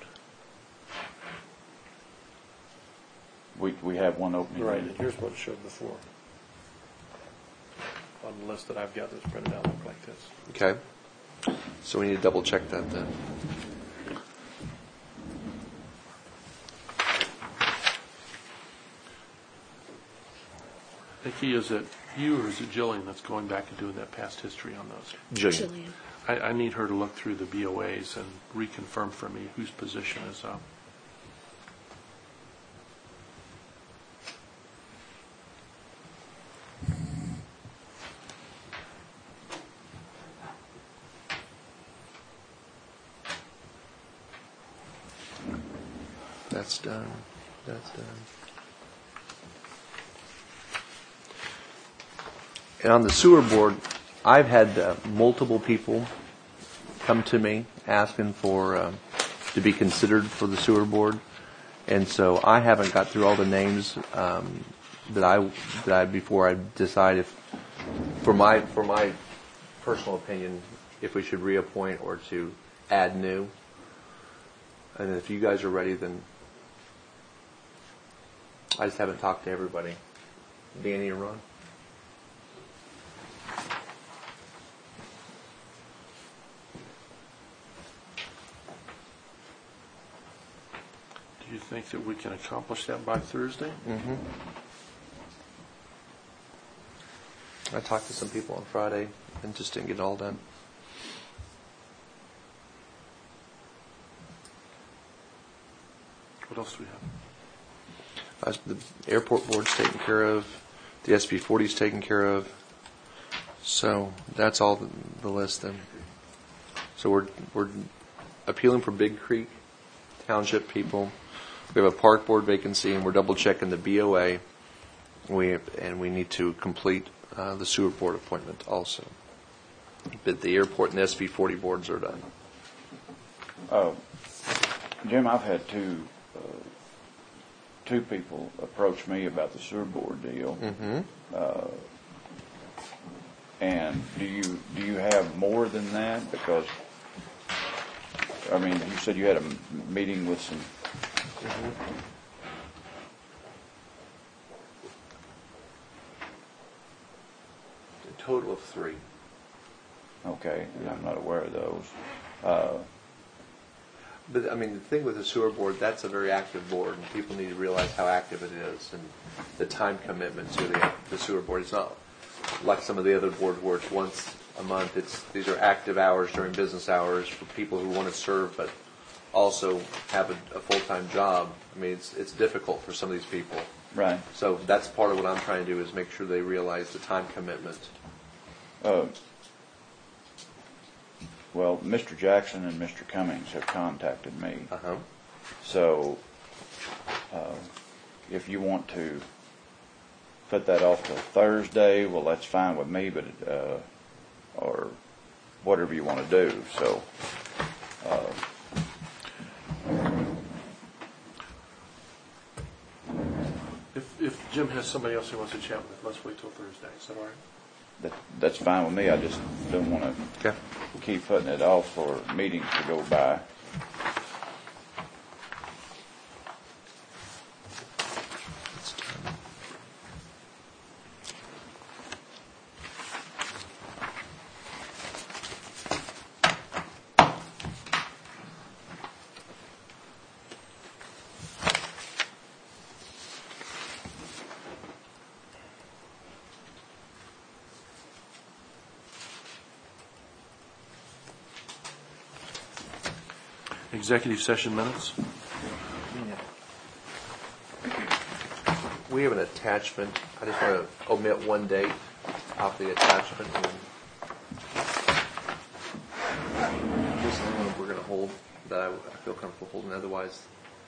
Speaker 2: We have one opening.
Speaker 3: Right, and here's what it showed before. On the list that I've got that's printed out, look like this.
Speaker 11: Okay. So we need to double check that then.
Speaker 3: Nikki, is it you or is it Jillian that's going back and doing that past history on those?
Speaker 11: Jillian.
Speaker 3: I need her to look through the BOAs and reconfirm for me whose position is up.
Speaker 11: That's done. That's done. And on the sewer board, I've had multiple people come to me asking for to be considered for the sewer board, and so I haven't got through all the names that I before I decide if, for my personal opinion, if we should reappoint or to add new. And if you guys are ready, then I just haven't talked to everybody. Danny and Ron.
Speaker 3: Do you think that we can accomplish that by Thursday?
Speaker 11: Mm-hmm. I talked to some people on Friday and just didn't get it all done.
Speaker 3: What else do we have?
Speaker 11: The airport board's taken care of. The SB40's taken care of. So that's all the list then. So we're appealing for Big Creek Township people. We have a park board vacancy, and we're double checking the BOA. We need to complete the sewer board appointment also. But the airport and the SB40 boards are done.
Speaker 2: Jim, I've had two people approach me about the sewer board deal.
Speaker 11: Mm-hmm.
Speaker 2: And do you have more than that? Because I mean, you said you had a meeting with some.
Speaker 11: Mm-hmm. A total of 3.
Speaker 2: Okay, and I'm not aware of those.
Speaker 11: But I mean, the thing with the sewer board, that's a very active board, and people need to realize how active it is and the time commitment to the sewer board. It's not like some of the other boards where it's once a month. These are active hours during business hours for people who want to serve but also have a full-time job. I mean, it's difficult for some of these people.
Speaker 2: Right.
Speaker 11: So that's part of what I'm trying to do is make sure they realize the time commitment.
Speaker 2: Well, Mr. Jackson and Mr. Cummings have contacted me.
Speaker 11: Uh-huh.
Speaker 2: So if you want to put that off to Thursday, well, that's fine with me, but or whatever you want to do. So
Speaker 3: If Jim has somebody else he wants to chat with, let's wait till Thursday. Is that all right?
Speaker 2: that's fine with me. I just don't want to
Speaker 11: Okay.
Speaker 2: keep putting it off for meetings to go by.
Speaker 3: Executive session minutes.
Speaker 11: We have an attachment. I just want to omit one date off the attachment. This is the one we're going to hold that I feel comfortable holding. Otherwise,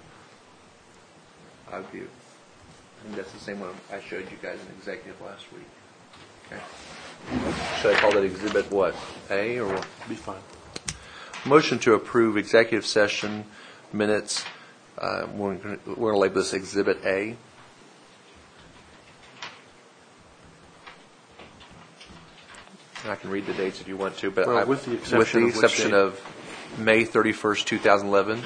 Speaker 11: I think that's the same one I showed you guys in executive last week. Okay. Should I call that exhibit what? A or what?
Speaker 3: Be fine.
Speaker 11: Motion to approve executive session minutes. We're going to label this Exhibit A. And I can read the dates if you want to, but
Speaker 3: Well, with the exception
Speaker 11: of May 31st, 2011.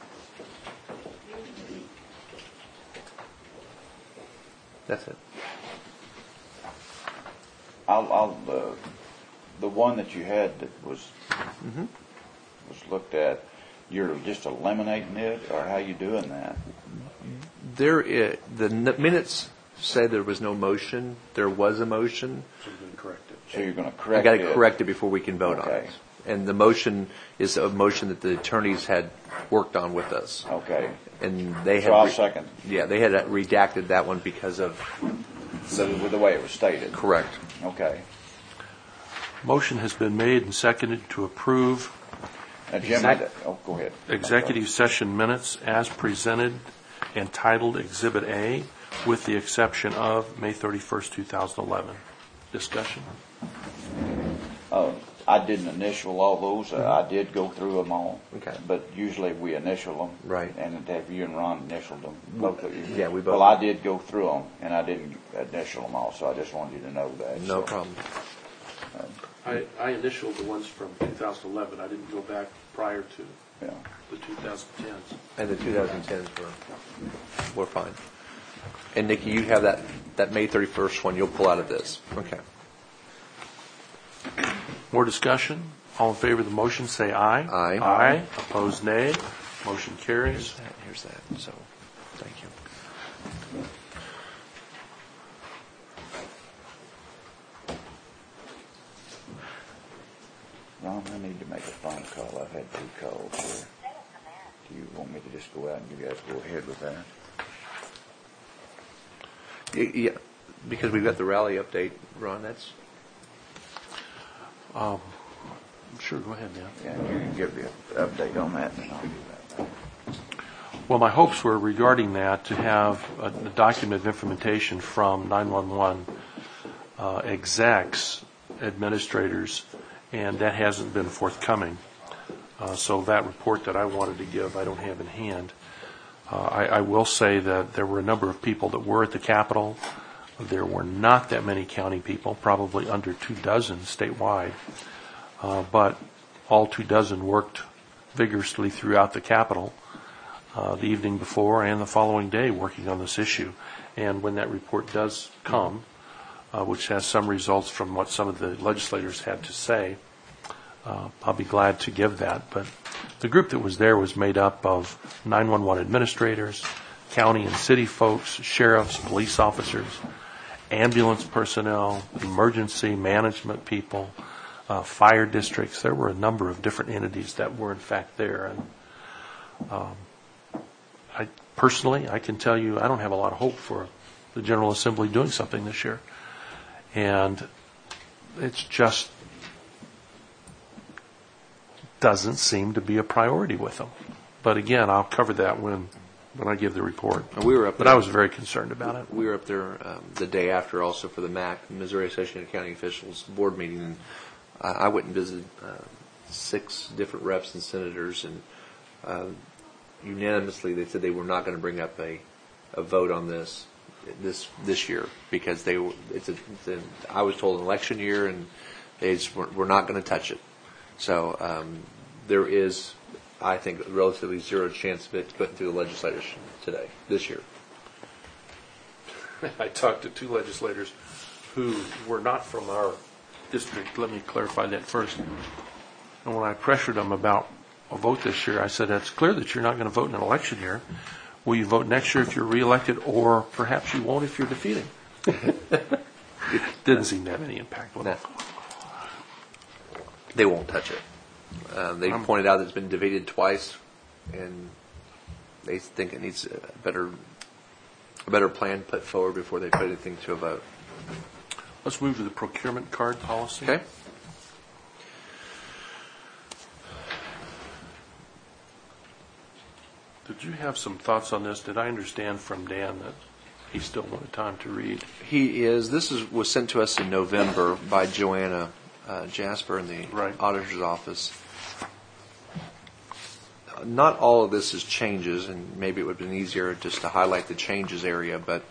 Speaker 11: That's it.
Speaker 2: I'll the one that you had that was looked at, you're just eliminating it, or how you doing that?
Speaker 11: The minutes say there was no motion. There was a motion.
Speaker 3: So we're going to correct it.
Speaker 2: So you're going to
Speaker 11: I
Speaker 2: correct
Speaker 11: got
Speaker 2: it?
Speaker 11: to correct it before we can vote on
Speaker 2: Okay.
Speaker 11: it. And the motion is a motion that the attorneys had worked on with us.
Speaker 2: Okay.
Speaker 11: And they had
Speaker 2: So I'll second.
Speaker 11: Yeah, they had redacted that one because of
Speaker 2: With the way it was stated.
Speaker 11: correct.
Speaker 2: Okay.
Speaker 3: Motion has been made and seconded to approve
Speaker 2: Now, Jim, go ahead.
Speaker 3: executive session minutes as presented and titled Exhibit A, with the exception of May 31st, 2011. discussion?
Speaker 2: I didn't initial all those. I did go through them all.
Speaker 11: Okay.
Speaker 2: But usually we initial them.
Speaker 11: Right.
Speaker 2: And have you and Ron initialed them? Both of you?
Speaker 11: Yeah, we both.
Speaker 2: Well, I did go through them, and I didn't initial them all, so I just wanted you to know that.
Speaker 11: No
Speaker 2: So,
Speaker 11: problem.
Speaker 3: I initialed the ones from 2011. I didn't go back prior to
Speaker 2: Yeah.
Speaker 3: the 2010s.
Speaker 11: And the 2010s were fine. And Nikki, you have that May 31st one you'll pull out of this. Okay.
Speaker 3: More discussion? All in favor of the motion, say aye.
Speaker 11: Aye.
Speaker 3: Aye. Opposed, nay. Motion carries.
Speaker 11: Here's that. So, thank you.
Speaker 2: Ron, I need to make a phone call. I've had 2 calls here. Do you want me to just go out and you guys go ahead with that?
Speaker 11: Yeah, because we've got the rally update, Ron. That's
Speaker 3: Sure, go ahead, Dan.
Speaker 2: Yeah, you can give me an update on that, and I'll do that.
Speaker 3: Well, my hopes were regarding that to have a document of implementation from 911 execs, administrators, and that hasn't been forthcoming. So that report that I wanted to give, I don't have in hand. I will say that there were a number of people that were at the Capitol. There were not that many county people, probably under 24 statewide. But all 24 worked vigorously throughout the Capitol the evening before and the following day working on this issue. And when that report does come, which has some results from what some of the legislators had to say, I'll be glad to give that. But the group that was there was made up of 911 administrators, county and city folks, sheriffs, police officers, ambulance personnel, emergency management people, fire districts. There were a number of different entities that were in fact there. And I can tell you I don't have a lot of hope for the General Assembly doing something this year. And it's just doesn't seem to be a priority with them. But again, I'll cover that when I give the report.
Speaker 11: And we were up
Speaker 3: but
Speaker 11: there.
Speaker 3: I was very concerned about it.
Speaker 11: We were up there the day after also for the MAC, Missouri Association of County Officials board meeting. And I went and visited 6 different reps and senators, and unanimously they said they were not going to bring up a vote on this year because I was told an election year, and they just were not going to touch it. So there is, I think, relatively zero chance of it going through the legislature this year.
Speaker 3: I talked to 2 legislators who were not from our district. Let me clarify that first. And when I pressured them about a vote this year, I said, it's clear that you're not going to vote in an election year. Will you vote next year if you're reelected, or perhaps you won't if you're defeated? It didn't seem to have any impact with it.
Speaker 11: They won't touch it. They pointed out it's been defeated twice, and they think it needs a better plan put forward before they put anything to a vote.
Speaker 3: Let's move to the procurement card policy.
Speaker 11: Okay.
Speaker 3: Did you have some thoughts on this? Did I understand from Dan that he still wanted time to read?
Speaker 11: He is. Was sent to us in November by Joanna Jasper in the auditor's office. Not all of this is changes, and maybe it would have been easier just to highlight the changes area, but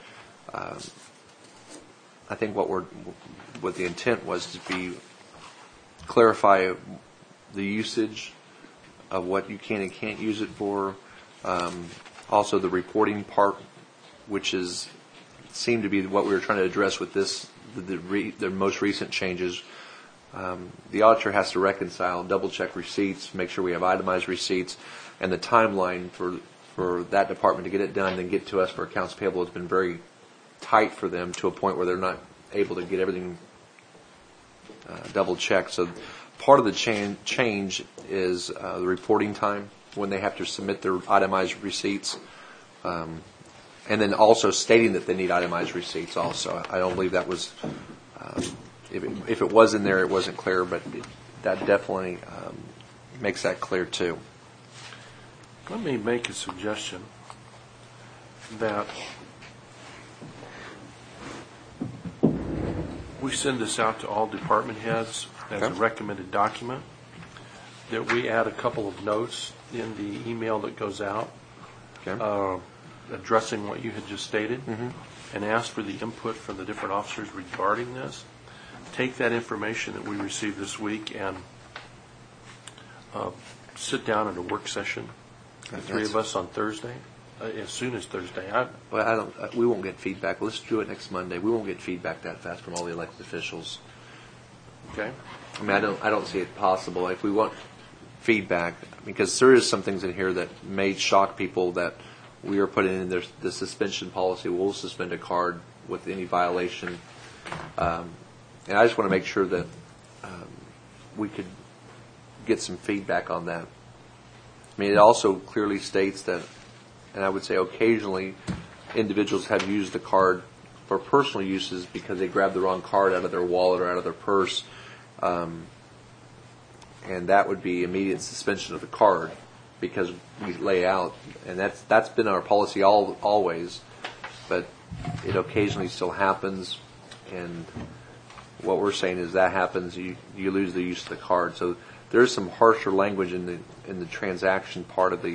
Speaker 11: I think what the intent was to clarify the usage of what you can and can't use it for. Also the reporting part, which seemed to be what we were trying to address with the most recent changes. The auditor has to reconcile, double-check receipts, make sure we have itemized receipts, and the timeline for that department to get it done and get to us for accounts payable has been very tight for them to a point where they're not able to get everything double-checked. So part of the change is the reporting time when they have to submit their itemized receipts, and then also stating that they need itemized receipts also. I don't believe that was... If it was in there, it wasn't clear, but that definitely makes that clear too.
Speaker 3: Let me make a suggestion that we send this out to all department heads as a
Speaker 11: Okay.
Speaker 3: recommended document, that we add a couple of notes in the email that goes out,
Speaker 11: Okay.
Speaker 3: addressing what you had just stated, and ask for the input from the different officers regarding this. Take that information that we received this week and sit down at a work session, the three of us on Thursday, as soon as Thursday.
Speaker 11: Well, I don't. We won't get feedback. Let's do it next Monday. We won't get feedback that fast from all the elected officials.
Speaker 3: Okay?
Speaker 11: I mean, I don't see it possible. If we want feedback, because there is some things in here that may shock people that we are putting in there. The suspension policy will suspend a card with any violation, and I just want to make sure that we could get some feedback on that. I mean, it also clearly states that, and I would say occasionally, individuals have used the card for personal uses because they grabbed the wrong card out of their wallet or out of their purse. And that would be immediate suspension of the card because we lay out, and that's been our policy always, but it occasionally still happens, and what we're saying is that happens, you lose the use of the card. So there's some harsher language in the transaction part of the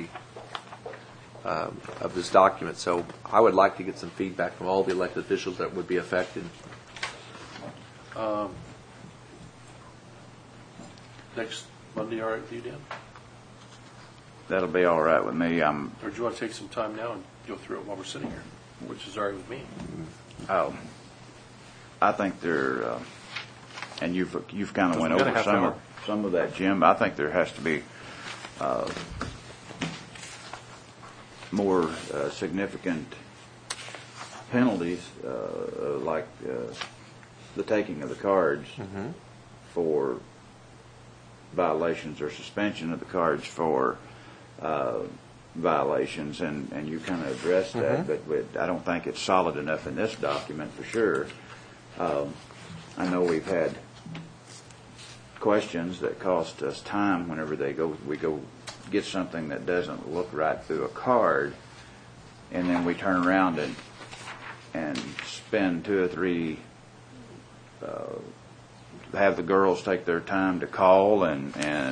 Speaker 11: of this document. So I would like to get some feedback from all the elected officials that would be affected.
Speaker 3: Next Monday, all right with you, Dan?
Speaker 2: That'll be all right with me.
Speaker 3: Or do you want to take some time now and go through it while we're sitting here, which is all right with me?
Speaker 2: I think there, and you've kind of went
Speaker 3: We've got a
Speaker 2: over
Speaker 3: half hour.
Speaker 2: some of that, Jim. I think there has to be more significant penalties, like the taking of the cards for violations or suspension of the cards for violations, and you kind of addressed that, but I don't think it's solid enough in this document for sure. I know we've had questions that cost us time whenever we go get something that doesn't look right through a card, and then we turn around and spend 2 or 3 have the girls take their time to call and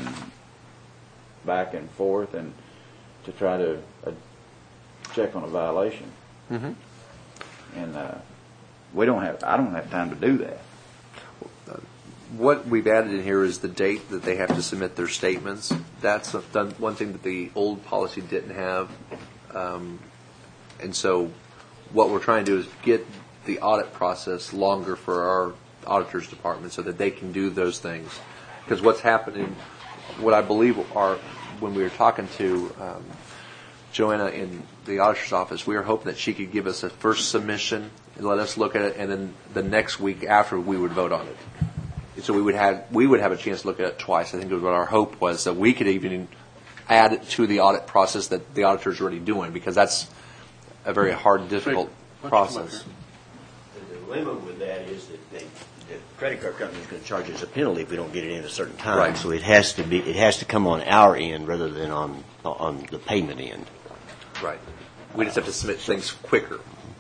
Speaker 2: back and forth and to try to check on a violation. And I don't have time to do that.
Speaker 11: What we've added in here is the date that they have to submit their statements. That's one thing that the old policy didn't have. And so what we're trying to do is get the audit process longer for our auditors department so that they can do those things. Because what's happening, what I believe are, when we were talking to Joanna in the auditor's office, we were hoping that she could give us a first submission and let us look at it, and then the next week after we would vote on it. So we would have a chance to look at it twice. I think it was what our hope was, that we could even add it to the audit process that the auditor's already doing, because that's a very hard and difficult process.
Speaker 12: The dilemma with that is that the credit card company is going to charge us a penalty if we don't get it in a certain time.
Speaker 11: Right.
Speaker 12: So it has to come on our end rather than on the payment end.
Speaker 11: Right. We just have to submit things quicker.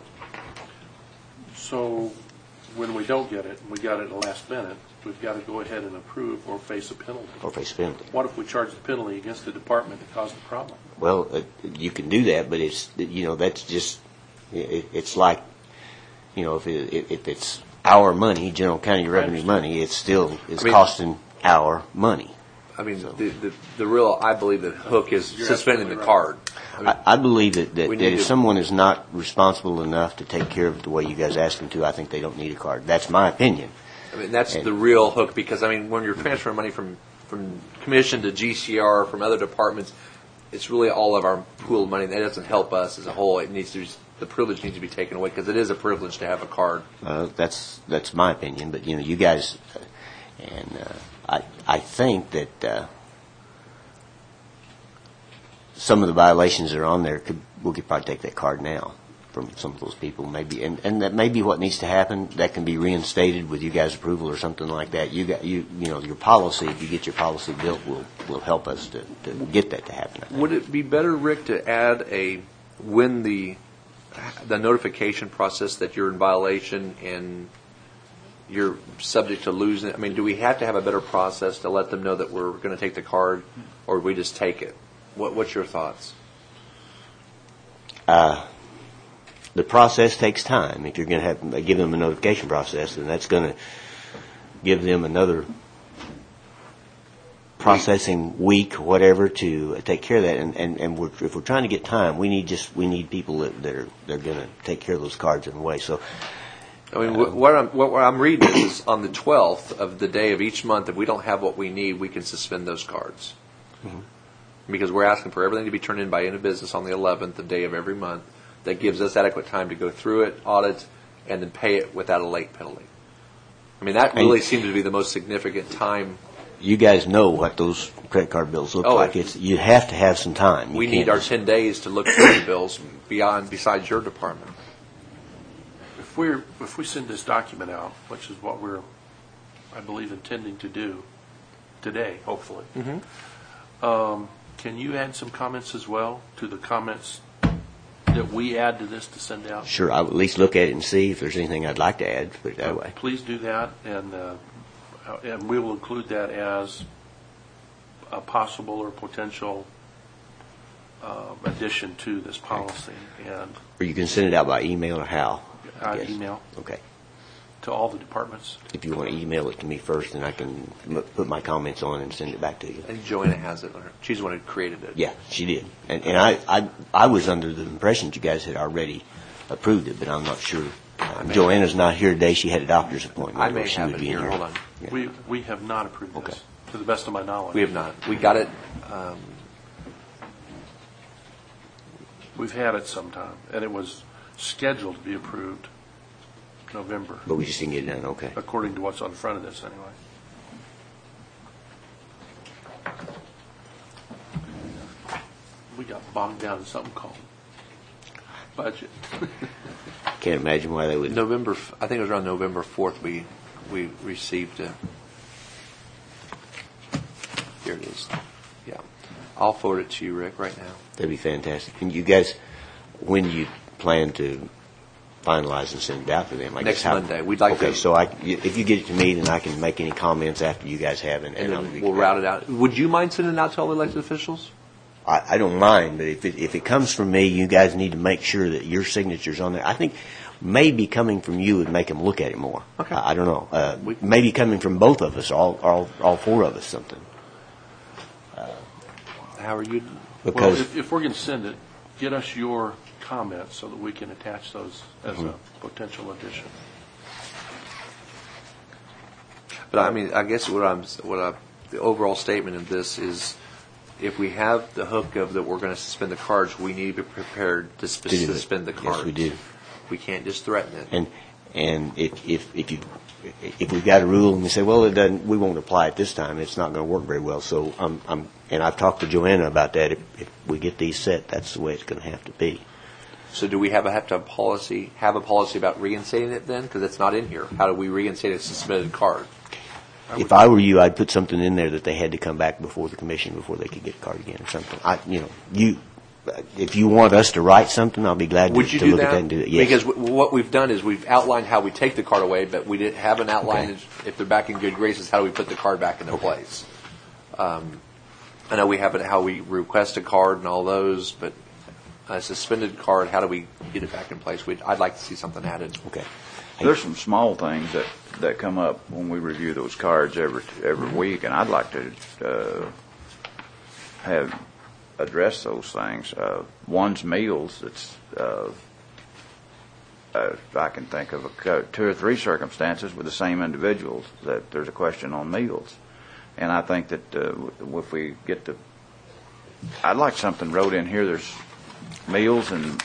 Speaker 3: So when we don't get it, and we got it at the last minute, we've got to go ahead and approve or face a penalty.
Speaker 12: Or face a penalty.
Speaker 3: What if we charge the penalty against the department that caused the problem?
Speaker 12: Well, you can do that, but that's just it's like, if it's our money, general county revenue money, it still is costing our money.
Speaker 11: I mean, the real, I believe, the hook is suspending the card.
Speaker 12: I believe that
Speaker 11: we
Speaker 12: if
Speaker 11: need
Speaker 12: someone is not responsible enough to take care of it the way you guys ask them to, I think they don't need a card. That's my opinion.
Speaker 11: I mean, that's the real hook, because, I mean, when you're transferring money from commission to GCR, from other departments, it's really all of our pooled money. That doesn't help us as a whole. It needs to, the privilege needs to be taken away, because it is a privilege to have a card.
Speaker 12: That's my opinion, but you guys, and I think that some of the violations that are on there we could probably take that card now from some of those people, maybe, and that may be what needs to happen. That can be reinstated with you guys' approval or something like that. Your policy, if you get your policy built, will help us to get that to happen.
Speaker 11: Would it be better, Rick, to add when the notification process that you're in violation, and you're subject to losing it? I mean, do we have to have a better process to let them know that we're going to take the card, or we just take it? What's your thoughts?
Speaker 12: The process takes time. If you're going to give them a notification process, then that's going to give them another processing week, whatever, to take care of that. And if we're trying to get time, we need people that are going to take care of those cards in a way. So,
Speaker 11: I mean, what I'm reading is on the 12th of the day of each month, if we don't have what we need, we can suspend those cards.
Speaker 12: Mm-hmm.
Speaker 11: Because we're asking for everything to be turned in by end of business on the 11th, the day of every month. That gives us adequate time to go through it, audit, and then pay it without a late penalty. I mean, that really seems to be the most significant time.
Speaker 12: You guys know what those credit card bills look like. You have to have some time.
Speaker 11: We need our 10 days to look through the bills besides your department.
Speaker 3: If we send this document out, which is what we're, I believe, intending to do today, hopefully, can you add some comments as well to the comments that we add to this to send out?
Speaker 12: Sure, I'll at least look at it and see if there's anything I'd like to add, put it that way.
Speaker 3: Please do that, and we will include that as a possible or potential addition to this policy. And
Speaker 12: or you can send it out by email or how?
Speaker 3: Email.
Speaker 12: Okay.
Speaker 3: To all the departments.
Speaker 12: If you want to email it to me first, then I can put my comments on and send it back to you.
Speaker 11: I think Joanna has it. She's the one who created it.
Speaker 12: Yeah, she did. And I was under the impression that you guys had already approved it, but I'm not sure. Joanna's not here today. She had a doctor's appointment.
Speaker 11: I may have it here. Hold on.
Speaker 3: Yeah. We have not approved this, to the best of my knowledge.
Speaker 11: We have not. We got it.
Speaker 3: We've had it sometime, and it was scheduled to be approved November.
Speaker 12: But we just didn't get it done, okay.
Speaker 3: According to what's on front of this, anyway. We got bogged down in something called budget.
Speaker 12: Can't imagine why they would.
Speaker 11: I think it was around November 4th we received it. Here it is. Yeah. I'll forward it to you, Rick, right now.
Speaker 12: That'd be fantastic. And you guys, when do you plan to finalize and send it out to them?
Speaker 11: Next Monday. We'd like to.
Speaker 12: Okay, so if you get it to me, then I can make any comments after you guys have it.
Speaker 11: And then we'll route it out. Would you mind sending it out to all the elected officials?
Speaker 12: I don't mind, but if it comes from me, you guys need to make sure that your signature's on there. I think maybe coming from you would make them look at it more.
Speaker 11: Okay.
Speaker 12: I don't know. Maybe coming from both of us, all four of us, something.
Speaker 11: How are you?
Speaker 3: Well, if we're going to send it, get us your comments so that we can attach those as a potential addition.
Speaker 11: But I mean, I guess the overall statement of this is, if we have the hook of that we're going to suspend the cards, we need to be prepared to suspend the cards.
Speaker 12: Yes, we do.
Speaker 11: We can't just threaten it.
Speaker 12: And if we've got a rule and we say, well, we won't apply it this time, it's not going to work very well. So and I've talked to Joanna about that. If we get these set, that's the way it's going to have to be.
Speaker 11: So do we have to have a policy about reinstating it then? Because it's not in here. How do we reinstate a suspended card?
Speaker 12: If I were you, I'd put something in there that they had to come back before the commission before they could get the card again or something. If you want us to write something, I'll be glad to look at that and do it. Yes.
Speaker 11: Because what we've done is we've outlined how we take the card away, but we haven't outlined if they're back in good graces, how do we put the card back into place. I know we have it how we request a card and all those, but a suspended card, how do we get it back in place? I'd like to see something added.
Speaker 12: Okay.
Speaker 2: There's some small things that come up when we review those cards every week, and I'd like to have address those things. One's meals. It's I can think of 2 or 3 circumstances with the same individuals that there's a question on meals, and I think that if we get I'd like something wrote in here. There's meals and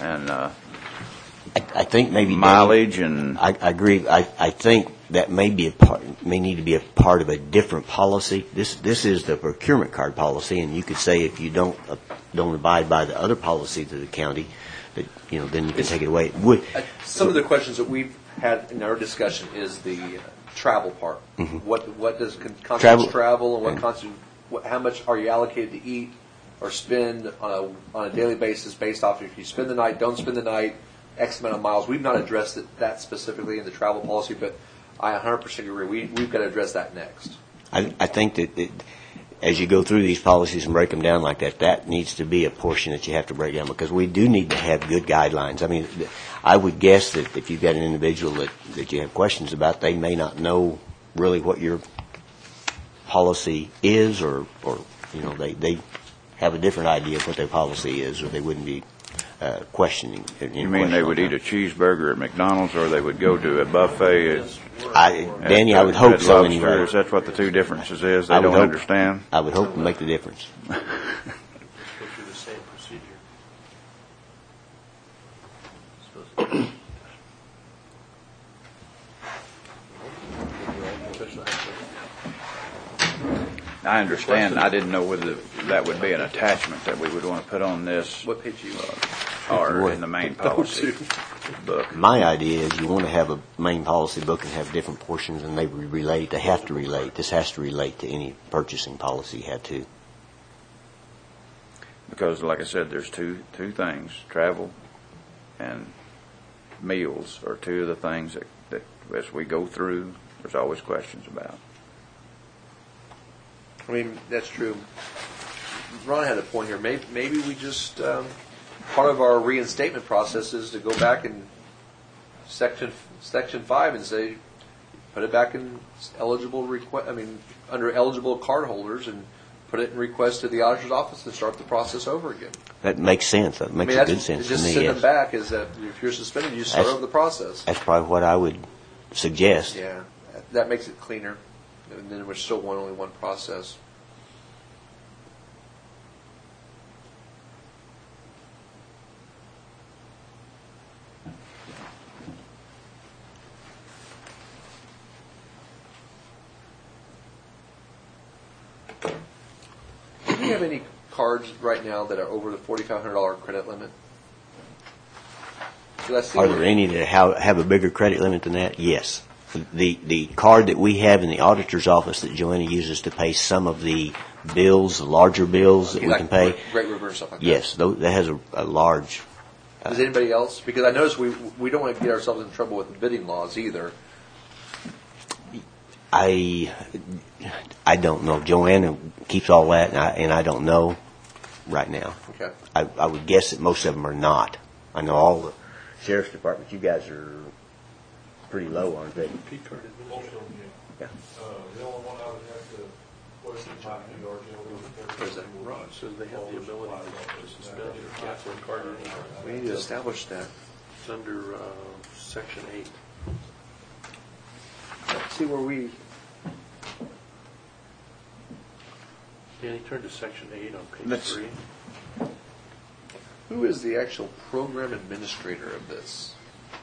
Speaker 12: I think maybe
Speaker 2: mileage and
Speaker 12: I agree. I think that may need to be a part of a different policy. This is the procurement card policy, and you could say if you don't abide by the other policies of the county, that then you can take it away.
Speaker 11: Some of the questions that we've had in our discussion is the travel part. Mm-hmm. What does constitute travel, and what constitutes how much are you allocated to eat or spend on a daily basis based off if you spend the night, don't spend the night, X amount of miles. We've not addressed that specifically in the travel policy, but I 100% agree. We've got to address that next.
Speaker 12: I think that as you go through these policies and break them down like that, that needs to be a portion that you have to break down, because we do need to have good guidelines. I mean, I would guess that if you've got an individual that you have questions about, they may not know really what your policy is, or they have a different idea of what their policy is, or they wouldn't be questioning.
Speaker 2: You mean they would eat a cheeseburger at McDonald's, or they would go to a buffet
Speaker 12: Danny, I would hope so anyway.
Speaker 2: Is that what the two differences is? They don't understand?
Speaker 12: I would hope to make the difference.
Speaker 3: Go through the same procedure.
Speaker 2: I understand. I didn't know whether that would be an attachment that we would want to put on this.
Speaker 11: What page you
Speaker 2: Or in the main policy book.
Speaker 12: My idea is you want to have a main policy book and have different portions, and they relate. They have to relate. This has to relate to any purchasing policy you have to.
Speaker 2: Because, like I said, there's two things: travel and meals are two of the things that as we go through, there's always questions about.
Speaker 11: I mean, that's true. Ron had a point here. Maybe we just part of our reinstatement process is to go back in section 5 and say, put it back in eligible under eligible card holders, and put it in request to the auditor's office and start the process over again.
Speaker 12: That makes sense. That makes a good sense to
Speaker 11: just
Speaker 12: me.
Speaker 11: send
Speaker 12: Yes.
Speaker 11: them back is that if you're suspended, you start over the process.
Speaker 12: That's probably what I would suggest.
Speaker 11: Yeah, that makes it cleaner. And then we're still only one process. Do we have any cards right now that are over the $4,500 credit limit?
Speaker 12: Are there any that have a bigger credit limit than that? Yes. The card that we have in the auditor's office that Joanna uses to pay some of the bills, the larger bills that we can pay.
Speaker 11: Great River and stuff like that.
Speaker 12: Yes, that has a large.
Speaker 11: Does anybody else? Because I notice we don't want to get ourselves in trouble with the bidding laws either.
Speaker 12: I don't know. Joanna keeps all that, and I don't know right now.
Speaker 11: Okay.
Speaker 12: I would guess that most of them are not. I know all the sheriff's departments. You guys are pretty low, aren't they?
Speaker 10: P-card administrator.
Speaker 12: Yeah.
Speaker 10: The only one I would have to question might be RGL.
Speaker 11: Where's that?
Speaker 3: Ron says they have the ability to suspend or cancel a card at any time.
Speaker 11: We need to establish that.
Speaker 3: It's under Section 8.
Speaker 11: Let's see where we.
Speaker 3: Danny, turn to Section 8 on page
Speaker 2: Let's-
Speaker 3: 3.
Speaker 11: Who is the actual program administrator of this?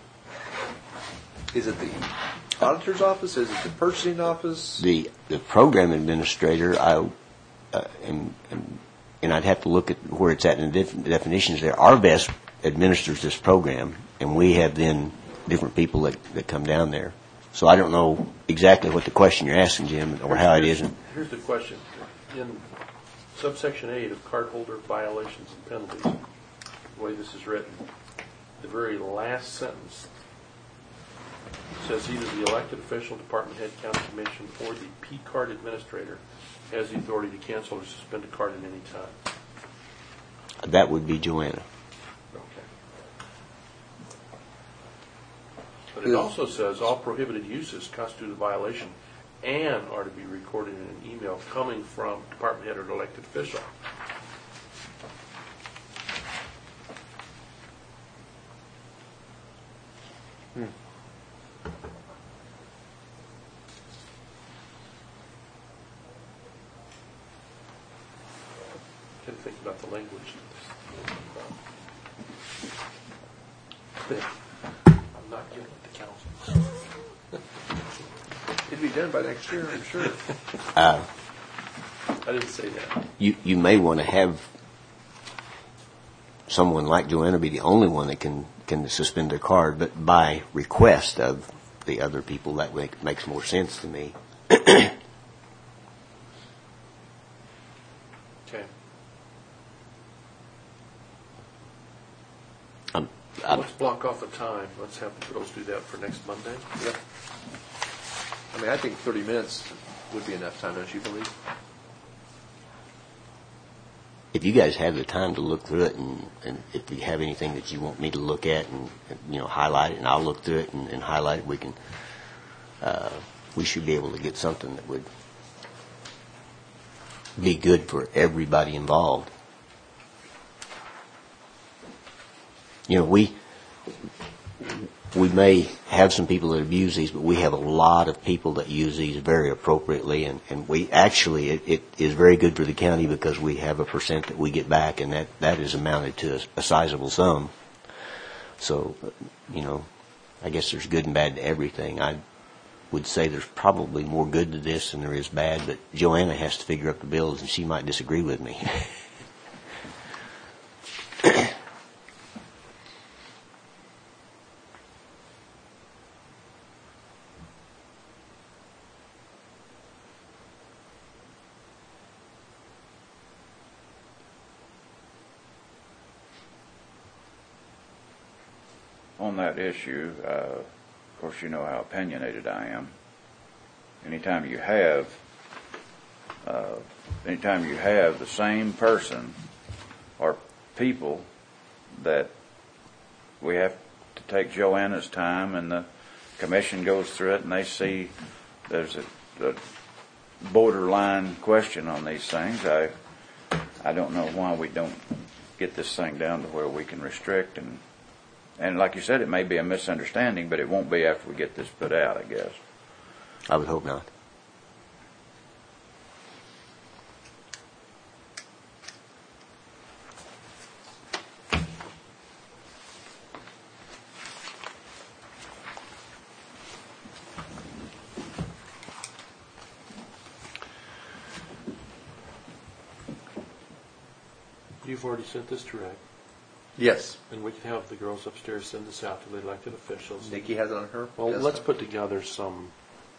Speaker 11: Is it the auditor's office? Is it the purchasing office?
Speaker 12: The program administrator, and I'd have to look at where it's at in the definitions there. Our best administers this program, and we have then different people that come down there. So I don't know exactly what the question you're asking, Jim, or how it isn't.
Speaker 3: Here's the question. In subsection 8 of cardholder violations and penalties, the way this is written, the very last sentence says either the elected official, department head, county commission, or the P-card administrator has the authority to cancel or suspend a card at any time.
Speaker 12: That would be Joanna.
Speaker 3: Okay. But it also says all prohibited uses constitute a violation and are to be recorded in an email coming from department head or elected official. Got to think about the language. I'm not giving it to council.
Speaker 11: It'd be done by next year, I'm sure.
Speaker 3: I didn't say that.
Speaker 12: You may want to have someone like Joanna be the only one that can suspend their card, but by request of the other people, that makes more sense to me.
Speaker 3: Okay. Let's block off a time. Let's have the girls do that for next Monday.
Speaker 11: Yep. I mean, I think 30 minutes would be enough time, don't you believe?
Speaker 12: If you guys have the time to look through it, and if you have anything that you want me to look at and highlight it, and I'll look through it and highlight it, we should be able to get something that would be good for everybody involved. We may have some people that abuse these, but we have a lot of people that use these very appropriately, and we actually, it is very good for the county because we have a percent that we get back, and that is amounted to a sizable sum. So, I guess there's good and bad to everything. I would say there's probably more good to this than there is bad, but Joanna has to figure up the bills, and she might disagree with me.
Speaker 2: On that issue, of course, you know how opinionated I am. Anytime you have the same person or people that we have to take Joanna's time, and the commission goes through it, and they see there's a borderline question on these things, I don't know why we don't get this thing down to where we can restrict. And like you said, it may be a misunderstanding, but it won't be after we get this put out, I guess.
Speaker 12: I would hope not.
Speaker 3: You've already sent this to Rick.
Speaker 11: Yes.
Speaker 3: And we can have the girls upstairs send this out to the elected officials.
Speaker 11: Nikki has it on her.
Speaker 3: Well,
Speaker 11: Yes.
Speaker 3: let's put together some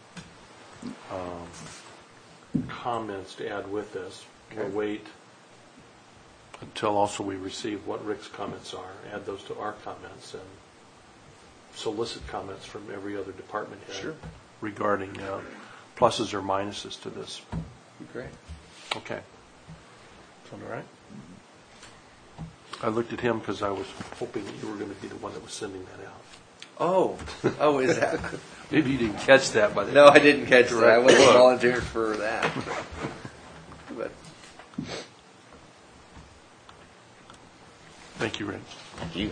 Speaker 3: comments to add with this.
Speaker 11: Okay.
Speaker 3: We'll wait until also we receive what Rick's comments are, add those to our comments, and solicit comments from every other department head
Speaker 11: Sure.
Speaker 3: regarding pluses or minuses to this.
Speaker 11: Great.
Speaker 3: Okay. Sound all right? I looked at him because I was hoping that you were going to be the one that was sending that out.
Speaker 11: Oh, is that?
Speaker 3: Maybe you didn't catch that by the
Speaker 11: No, I didn't catch that. I wasn't
Speaker 3: Look.
Speaker 11: volunteered for that. But
Speaker 3: Thank you, Rick.
Speaker 12: Thank you.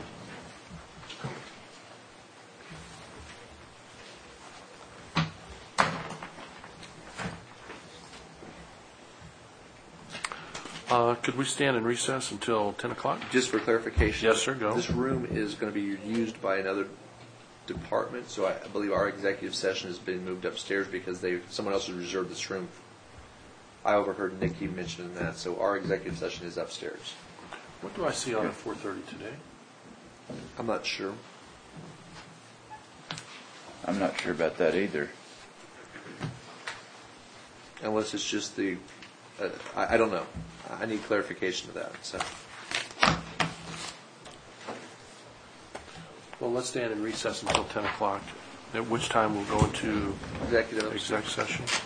Speaker 3: Could we stand in recess until 10 o'clock?
Speaker 11: just for clarification.
Speaker 3: Yes, sir, go.
Speaker 11: This room is going to be used by another department, so I believe our executive session has been moved upstairs because someone else has reserved this room. I overheard Nikki mentioning that, so our executive session is upstairs.
Speaker 3: What do I see on at 4:30 today?
Speaker 11: I'm not sure.
Speaker 2: I'm not sure about that either.
Speaker 11: Unless it's just I don't know. I need clarification of that. So
Speaker 3: Well, let's stand in recess until 10 o'clock, at which time we'll go into
Speaker 11: executive.
Speaker 3: exec session.